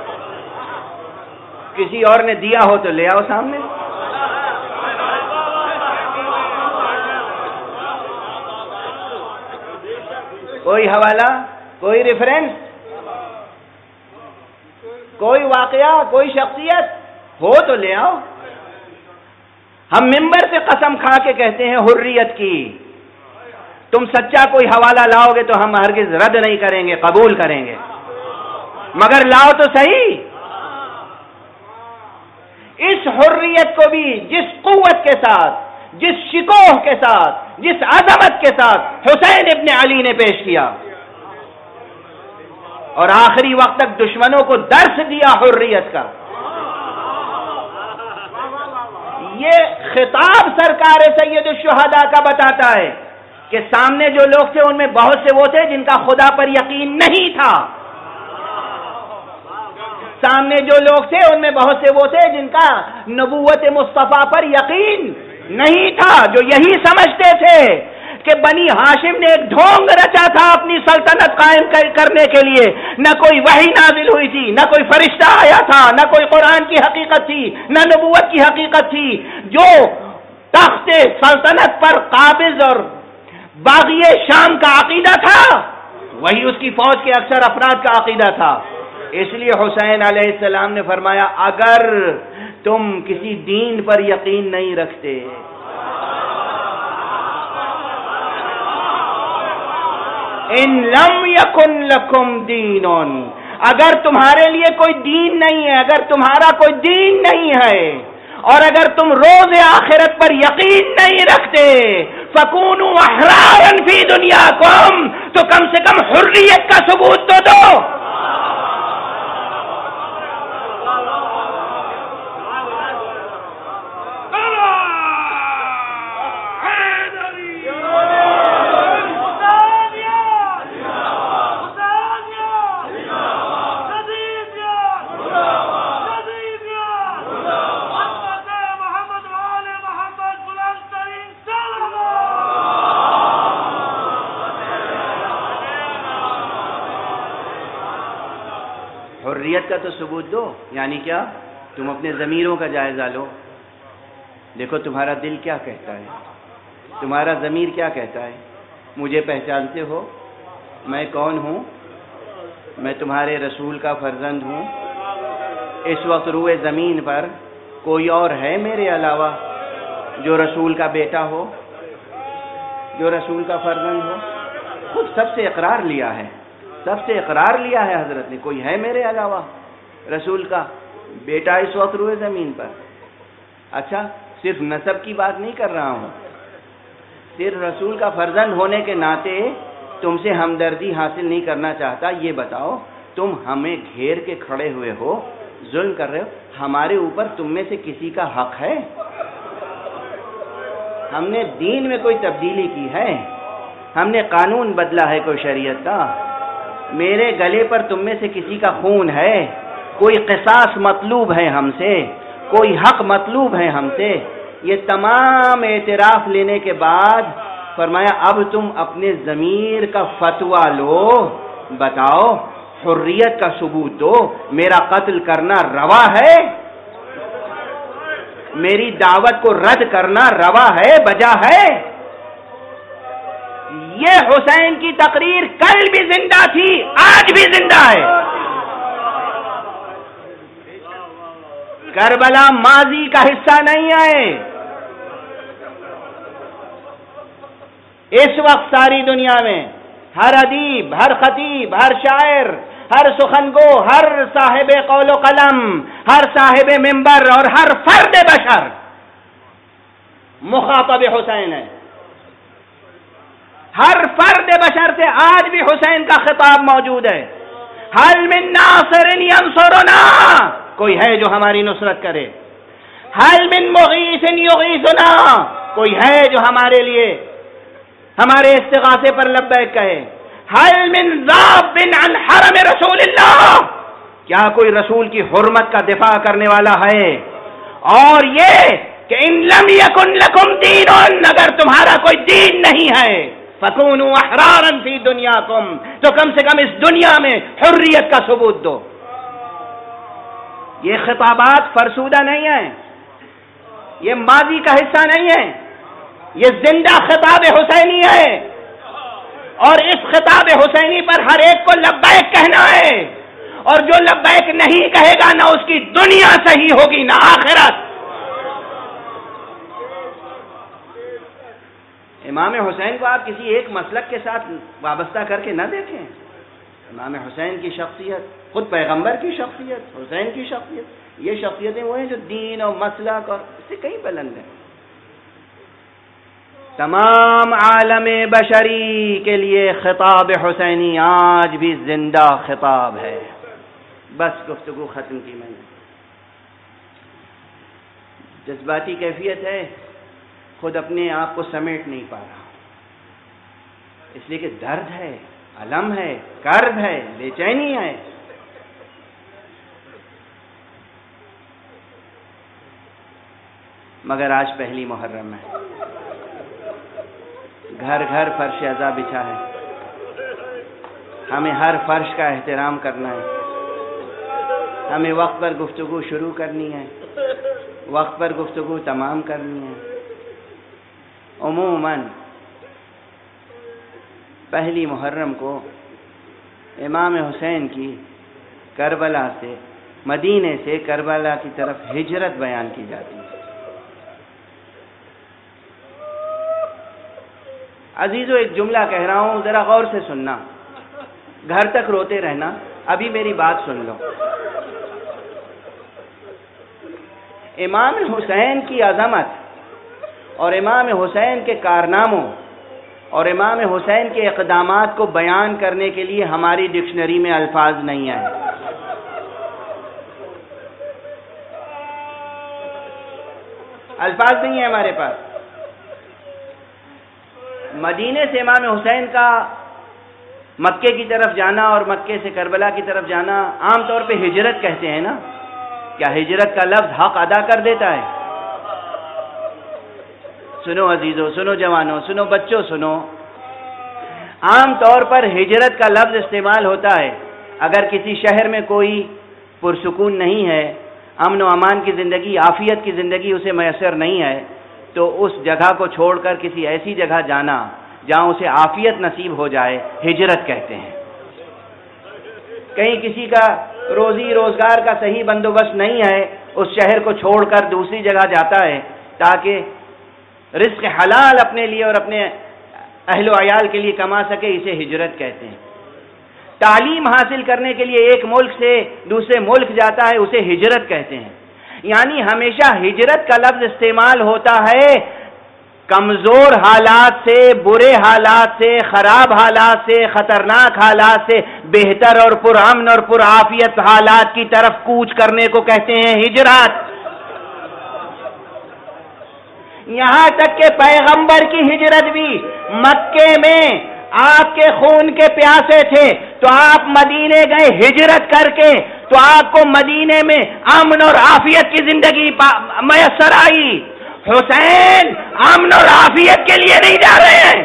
کسی اور نے دیا ہو تو لے آؤ سامنے۔ کوئی حوالہ، کوئی ریفرنس، کوئی واقعہ، کوئی شخصیت ہو تو لے آؤ۔ ہم ممبر سے قسم کھا کے کہتے ہیں حریت کی، تم سچا کوئی حوالہ لاؤ گے تو ہم ہرگز رد نہیں کریں گے، قبول کریں گے، مگر لاؤ تو صحیح۔ اس حریت کو بھی جس قوت کے ساتھ، جس شکوہ کے ساتھ، جس عظمت کے ساتھ حسین ابن علی نے پیش کیا اور آخری وقت تک دشمنوں کو درس دیا حریت کا، یہ خطاب سرکار سید الشہداء کا بتاتا ہے کہ سامنے جو لوگ تھے ان میں بہت سے وہ تھے جن کا خدا پر یقین نہیں تھا، سامنے جو لوگ تھے ان میں بہت سے وہ تھے جن کا نبوت مصطفیٰ پر یقین نہیں تھا، جو یہی سمجھتے تھے کہ بنی ہاشم نے ایک ڈھونگ رچا تھا اپنی سلطنت قائم کرنے کے لیے، نہ کوئی وحی نازل ہوئی تھی، نہ کوئی فرشتہ آیا تھا، نہ کوئی قرآن کی حقیقت تھی، نہ نبوت کی حقیقت تھی، جو تخت سلطنت پر قابض اور باغی شام کا عقیدہ تھا وہی اس کی فوج کے اکثر افراد کا عقیدہ تھا۔ اس لیے حسین علیہ السلام نے فرمایا اگر تم کسی دین پر یقین نہیں رکھتے، ان لم یکن لکم دین، اگر تمہارے لیے کوئی دین نہیں ہے، اگر تمہارا کوئی دین نہیں ہے، اور اگر تم روز آخرت پر یقین نہیں رکھتے، فکونوا احرارا فی دنیاکم، تو کم سے کم حریت کا ثبوت تو دو۔ حریت کا تو ثبوت دو، یعنی کیا؟ تم اپنے ضمیروں کا جائزہ لو، دیکھو تمہارا دل کیا کہتا ہے، تمہارا ضمیر کیا کہتا ہے۔ مجھے پہچانتے ہو میں کون ہوں؟ میں تمہارے رسول کا فرزند ہوں۔ اس وقت روئے زمین پر کوئی اور ہے میرے علاوہ؟ جو رسول کا بیٹا ہو، جو رسول کا فرزند ہو، خود سب سے اقرار لیا ہے، سب سے اقرار لیا ہے حضرت نے، کوئی ہے میرے علاوہ رسول کا بیٹا اس وقت روئے زمین پر؟ اچھا، صرف نسب کی بات نہیں کر رہا ہوں، صرف رسول کا فرزند ہونے کے ناطے تم سے ہمدردی حاصل نہیں کرنا چاہتا، یہ بتاؤ تم ہمیں گھیر کے کھڑے ہوئے ہو، ظلم کر رہے ہو، ہمارے اوپر تم میں سے کسی کا حق ہے؟ ہم نے دین میں کوئی تبدیلی کی ہے؟ ہم نے قانون بدلا ہے کوئی شریعت کا؟ میرے گلے پر تم میں سے کسی کا خون ہے؟ کوئی قصاص مطلوب ہے ہم سے؟ کوئی حق مطلوب ہے ہم سے؟ یہ تمام اعتراف لینے کے بعد فرمایا اب تم اپنے ضمیر کا فتویٰ لو، بتاؤ حریت کا ثبوت دو، میرا قتل کرنا روا ہے؟ میری دعوت کو رد کرنا روا ہے، بجا ہے؟ یہ حسین کی تقریر کل بھی زندہ تھی، آج بھی زندہ ہے۔ کربلا ماضی کا حصہ نہیں ہے۔ اس وقت ساری دنیا میں ہر ادیب، ہر خطیب، ہر شاعر، ہر سخنگو، ہر صاحب قول و قلم، ہر صاحب منبر اور ہر فرد بشر مخاطب حسین ہے۔ ہر فرد بشر سے آج بھی حسین کا خطاب موجود ہے۔ حل من ناصر ینصرنا، کوئی ہے جو ہماری نصرت کرے؟ حل من مغیث یغیثنا، کوئی ہے جو ہمارے لیے ہمارے استغاثے پر لبیک کہے؟ حل من ذاب عن حرم رسول اللہ، کیا کوئی رسول کی حرمت کا دفاع کرنے والا ہے؟ اور یہ کہ ان لم یکن لکم دین، اگر تمہارا کوئی دین نہیں ہے فکونوا احرارا فی دنیاکم، تو کم سے کم اس دنیا میں حریت کا ثبوت دو۔ یہ خطابات فرسودہ نہیں ہیں، یہ ماضی کا حصہ نہیں ہے، یہ زندہ خطاب حسینی ہے، اور اس خطاب حسینی پر ہر ایک کو لبیک کہنا ہے، اور جو لبیک نہیں کہے گا نہ اس کی دنیا صحیح ہوگی نہ آخرت۔ امام حسین کو آپ کسی ایک مسلک کے ساتھ وابستہ کر کے نہ دیکھیں۔ امام حسین کی شخصیت، خود پیغمبر کی شخصیت، حسین کی شخصیت، یہ شخصیتیں وہ ہیں جو دین اور مسلک اور اس سے کہیں بلند ہیں۔ تمام عالم بشری کے لیے خطاب حسینی آج بھی زندہ خطاب ہے۔ بس گفتگو ختم کی میں نے۔ جذباتی کیفیت ہے، خود اپنے آپ کو سمیٹ نہیں پا رہا، اس لیے کہ درد ہے، الم ہے، کرب ہے، بے چینی ہے۔ مگر آج پہلی محرم ہے، گھر گھر فرش عزا بچھا ہے، ہمیں ہر فرش کا احترام کرنا ہے، ہمیں وقت پر گفتگو شروع کرنی ہے، وقت پر گفتگو تمام کرنی ہے۔ عموماً پہلی محرم کو امام حسین کی کربلا سے، مدینے سے کربلا کی طرف ہجرت بیان کی جاتی ہے۔ عزیزو، ایک جملہ کہہ رہا ہوں، ذرا غور سے سننا، گھر تک روتے رہنا، ابھی میری بات سن لو۔ امام حسین کی عظمت اور امام حسین کے کارناموں اور امام حسین کے اقدامات کو بیان کرنے کے لیے ہماری ڈکشنری میں الفاظ نہیں ہیں۔ الفاظ نہیں ہیں ہمارے پاس۔ مدینے سے امام حسین کا مکے کی طرف جانا اور مکے سے کربلا کی طرف جانا عام طور پہ ہجرت کہتے ہیں نا؟ کیا ہجرت کا لفظ حق ادا کر دیتا ہے؟ سنو عزیزو، سنو جوانوں، سنو بچوں، سنو، عام طور پر ہجرت کا لفظ استعمال ہوتا ہے اگر کسی شہر میں کوئی پرسکون نہیں ہے، امن و امان کی زندگی، عافیت کی زندگی اسے میسر نہیں ہے، تو اس جگہ کو چھوڑ کر کسی ایسی جگہ جانا جہاں اسے عافیت نصیب ہو جائے، ہجرت کہتے ہیں۔ کہیں کسی کا روزی روزگار کا صحیح بندوبست نہیں ہے، اس شہر کو چھوڑ کر دوسری جگہ جاتا ہے تاکہ رزق حلال اپنے لیے اور اپنے اہل و عیال کے لیے کما سکے، اسے ہجرت کہتے ہیں۔ تعلیم حاصل کرنے کے لیے ایک ملک سے دوسرے ملک جاتا ہے، اسے ہجرت کہتے ہیں۔ یعنی ہمیشہ ہجرت کا لفظ استعمال ہوتا ہے کمزور حالات سے، برے حالات سے، خراب حالات سے، خطرناک حالات سے بہتر اور پرامن اور پرعافیت حالات کی طرف کوچ کرنے کو کہتے ہیں ہجرت۔ یہاں تک کہ پیغمبر کی ہجرت بھی مکے میں آپ کے خون کے پیاسے تھے تو آپ مدینے گئے ہجرت کر کے، تو آپ کو مدینے میں امن اور عافیت کی زندگی میسر آئی۔ حسین امن اور عافیت کے لیے نہیں جا رہے ہیں۔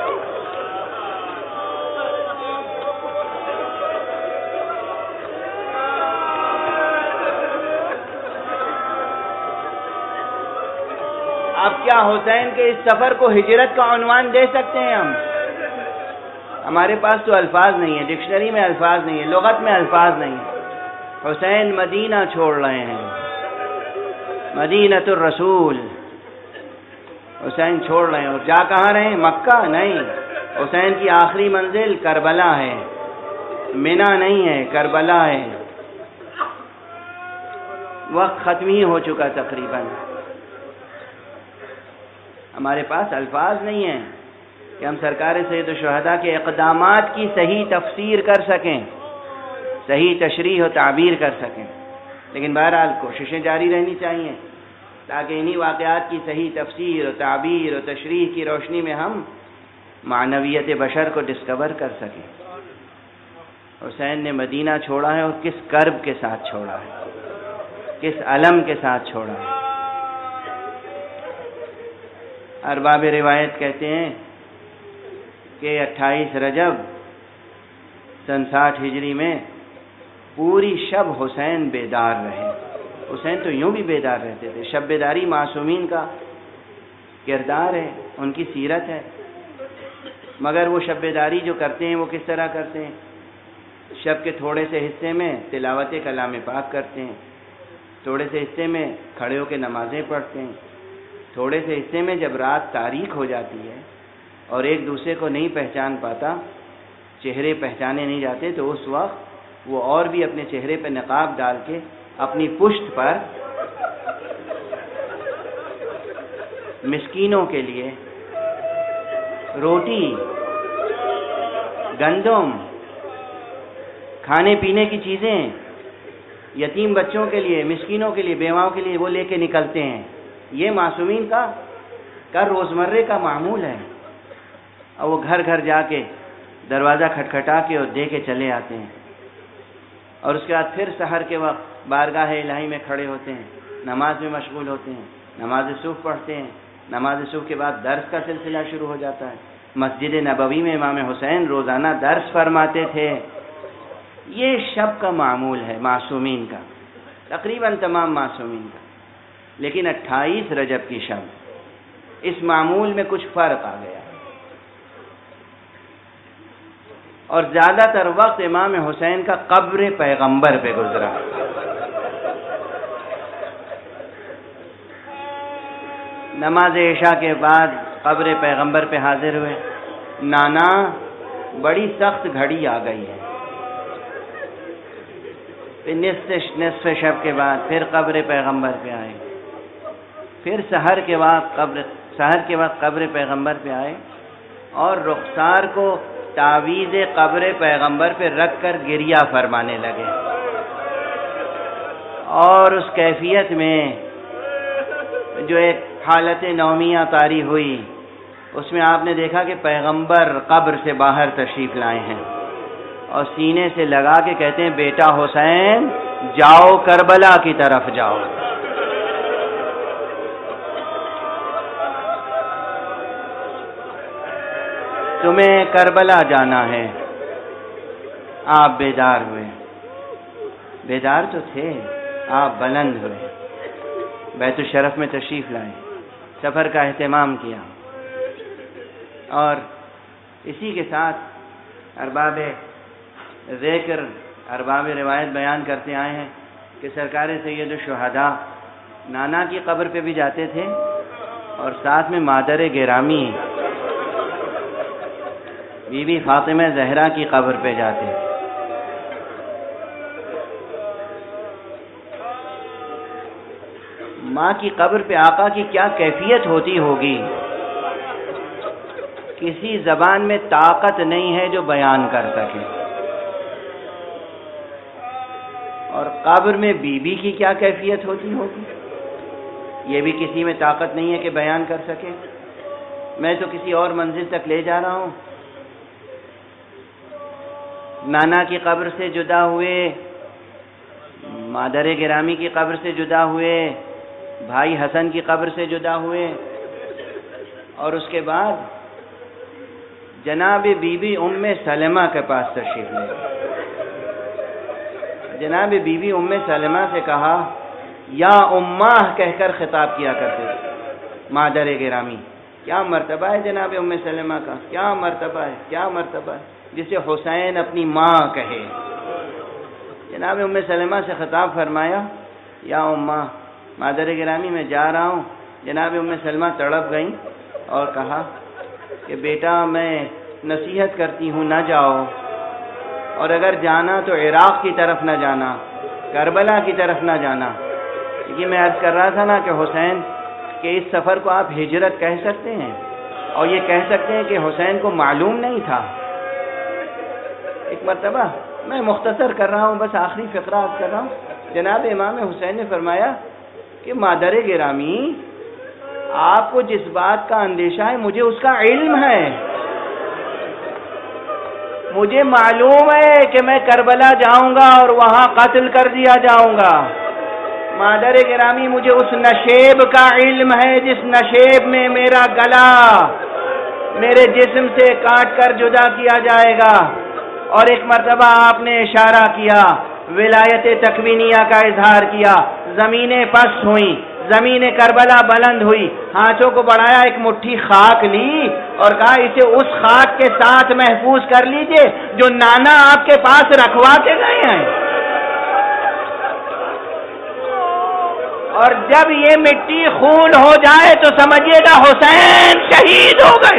اب کیا حسین کے اس سفر کو ہجرت کا عنوان دے سکتے ہیں ہم؟ ہمارے پاس تو الفاظ نہیں ہیں، ڈکشنری میں الفاظ نہیں ہیں، لغت میں الفاظ نہیں ہیں۔ حسین مدینہ چھوڑ رہے ہیں، مدینۃ الرسول حسین چھوڑ رہے ہیں، اور جا کہاں رہے ہیں؟ مکہ نہیں، حسین کی آخری منزل کربلا ہے، مینا نہیں ہے، کربلا ہے۔ وقت ختم ہی ہو چکا تقریباً، ہمارے پاس الفاظ نہیں ہیں کہ ہم سرکار سید الشہداء کے اقدامات کی صحیح تفسیر کر سکیں، صحیح تشریح و تعبیر کر سکیں، لیکن بہرحال کوششیں جاری رہنی چاہیے تاکہ انہی واقعات کی صحیح تفسیر و تعبیر و تشریح کی روشنی میں ہم معنویت بشر کو ڈسکور کر سکیں۔ حسین نے مدینہ چھوڑا ہے، اور کس کرب کے ساتھ چھوڑا ہے، کس علم کے ساتھ چھوڑا ہے۔ ارباب روایت کہتے ہیں کہ اٹھائیس رجب سن ساٹھ ہجری میں پوری شب حسین بیدار رہے۔ حسین تو یوں بھی بیدار رہتے تھے، شب بیداری معصومین کا کردار ہے، ان کی سیرت ہے، مگر وہ شب بیداری جو کرتے ہیں وہ کس طرح کرتے ہیں؟ شب کے تھوڑے سے حصے میں تلاوت کلام پاک کرتے ہیں، تھوڑے سے حصے میں کھڑے ہو کے نمازیں پڑھتے ہیں، تھوڑے سے حصے میں جب رات تاریک ہو جاتی ہے اور ایک دوسرے کو نہیں پہچان پاتا، چہرے پہچانے نہیں جاتے، تو اس وقت وہ اور بھی اپنے چہرے پہ نقاب ڈال کے اپنی پشت پر مسکینوں کے لیے روٹی، گندم، کھانے پینے کی چیزیں، یتیم بچوں کے لیے، مسکینوں کے لیے، بیواؤں کے لیے وہ لے کے نکلتے ہیں۔ یہ معصومین کا کا روزمرے کا معمول ہے، اور وہ گھر گھر جا کے دروازہ کھٹکھٹا کے اور دے کے چلے آتے ہیں، اور اس کے بعد پھر سحر کے وقت بارگاہ الہی میں کھڑے ہوتے ہیں، نماز میں مشغول ہوتے ہیں، نماز صبح پڑھتے ہیں، نماز صبح کے بعد درس کا سلسلہ شروع ہو جاتا ہے۔ مسجد نبوی میں امام حسین روزانہ درس فرماتے تھے۔ یہ شب کا معمول ہے معصومین کا، تقریباً تمام معصومین کا، لیکن اٹھائیس رجب کی شب اس معمول میں کچھ فرق آ گیا، اور زیادہ تر وقت امام حسین کا قبر پیغمبر پہ گزرا۔ نماز عشاء کے بعد قبر پیغمبر پہ حاضر ہوئے، نانا بڑی سخت گھڑی آ گئی ہے۔ پھر نصف نصف شب کے بعد پھر قبر پیغمبر پہ آئے، پھر سحر کے وقت قبر سحر کے وقت قبر پیغمبر پہ آئے، اور رخسار کو تعویذ قبر پیغمبر پہ رکھ کر گریہ فرمانے لگے، اور اس کیفیت میں جو ایک حالت نومیہ طاری ہوئی، اس میں آپ نے دیکھا کہ پیغمبر قبر سے باہر تشریف لائے ہیں، اور سینے سے لگا کے کہتے ہیں، بیٹا حسین جاؤ کربلا کی طرف جاؤ۔ تمہیں کربلا جانا ہے۔ آپ بیدار ہوئے، بیدار تو تھے، آپ بلند ہوئے، بیت الشرف میں تشریف لائے، سفر کا اہتمام کیا، اور اسی کے ساتھ ارباب ذکر، ارباب روایت بیان کرتے آئے ہیں کہ سرکار سید الشہداء نانا کی قبر پہ بھی جاتے تھے اور ساتھ میں مادر گرامی بی بی فاطمہ زہرا کی قبر پہ جاتے. ماں کی قبر پہ آقا کی کیا کیفیت ہوتی ہوگی، کسی زبان میں طاقت نہیں ہے جو بیان کر سکے. اور قبر میں بی بی کی کیا کیفیت ہوتی ہوگی، یہ بھی کسی میں طاقت نہیں ہے کہ بیان کر سکے. میں تو کسی اور منزل تک لے جا رہا ہوں. نانا کی قبر سے جدا ہوئے، مادر گرامی کی قبر سے جدا ہوئے، بھائی حسن کی قبر سے جدا ہوئے، اور اس کے بعد جناب بی بی ام سلمہ کے پاس تشریف لے. جناب بی بی ام سلمہ سے کہا یا امہ کہہ کر خطاب کیا کرتے تھے مادر گرامی. کیا مرتبہ ہے جناب ام سلمہ کا، کیا مرتبہ ہے، کیا مرتبہ ہے، جسے حسین اپنی ماں کہے. جناب ام سلمہ سے خطاب فرمایا یا امہ مادر گرامی میں جا رہا ہوں. جناب ام سلمہ تڑپ گئیں اور کہا کہ بیٹا میں نصیحت کرتی ہوں نہ جاؤ، اور اگر جانا تو عراق کی طرف نہ جانا، کربلا کی طرف نہ جانا. یہ میں عرض کر رہا تھا نا کہ حسین کہ اس سفر کو آپ ہجرت کہہ سکتے ہیں، اور یہ کہہ سکتے ہیں کہ حسین کو معلوم نہیں تھا. ایک مرتبہ میں مختصر کر رہا ہوں، بس آخری فقرہ آپ کر رہا ہوں. جناب امام حسین نے فرمایا کہ مادر گرامی آپ کو جس بات کا اندیشہ ہے مجھے اس کا علم ہے. مجھے معلوم ہے کہ میں کربلا جاؤں گا اور وہاں قتل کر دیا جاؤں گا. مادر گرامی مجھے اس نشیب کا علم ہے جس نشیب میں میرا گلا میرے جسم سے کاٹ کر جدا کیا جائے گا. اور ایک مرتبہ آپ نے اشارہ کیا، ولایت تکوینیہ کا اظہار کیا. زمینیں پست ہوئیں، زمین کربلا بلند ہوئی، ہاتھوں کو بڑھایا، ایک مٹھی خاک لی اور کہا اسے اس خاک کے ساتھ محفوظ کر لیجئے جو نانا آپ کے پاس رکھوا کے گئے ہیں. اور جب یہ مٹی خون ہو جائے تو سمجھیے گا حسین شہید ہو گئے.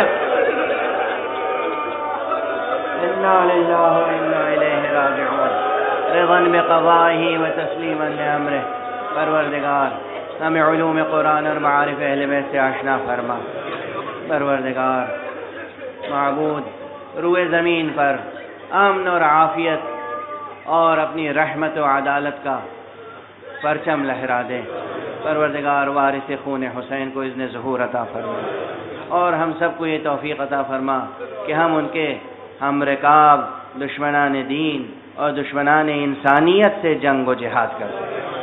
انا للہ و انا الیہ راجعون. رضا بقضائہ و تسلیما لامرہ. پروردگار ہمیں علوم قرآن اور معارف اہل بیت سے آشنا فرما. پروردگار معبود روئے زمین پر امن اور عافیت اور اپنی رحمت و عدالت کا پرچم لہرا دے. پروردگار وارث خون حسین کو اذن ظہور عطا فرما، اور ہم سب کو یہ توفیق عطا فرما کہ ہم ان کے ہم رکاب دشمنان دین اور دشمنان انسانیت سے جنگ و جہاد کر سکیں.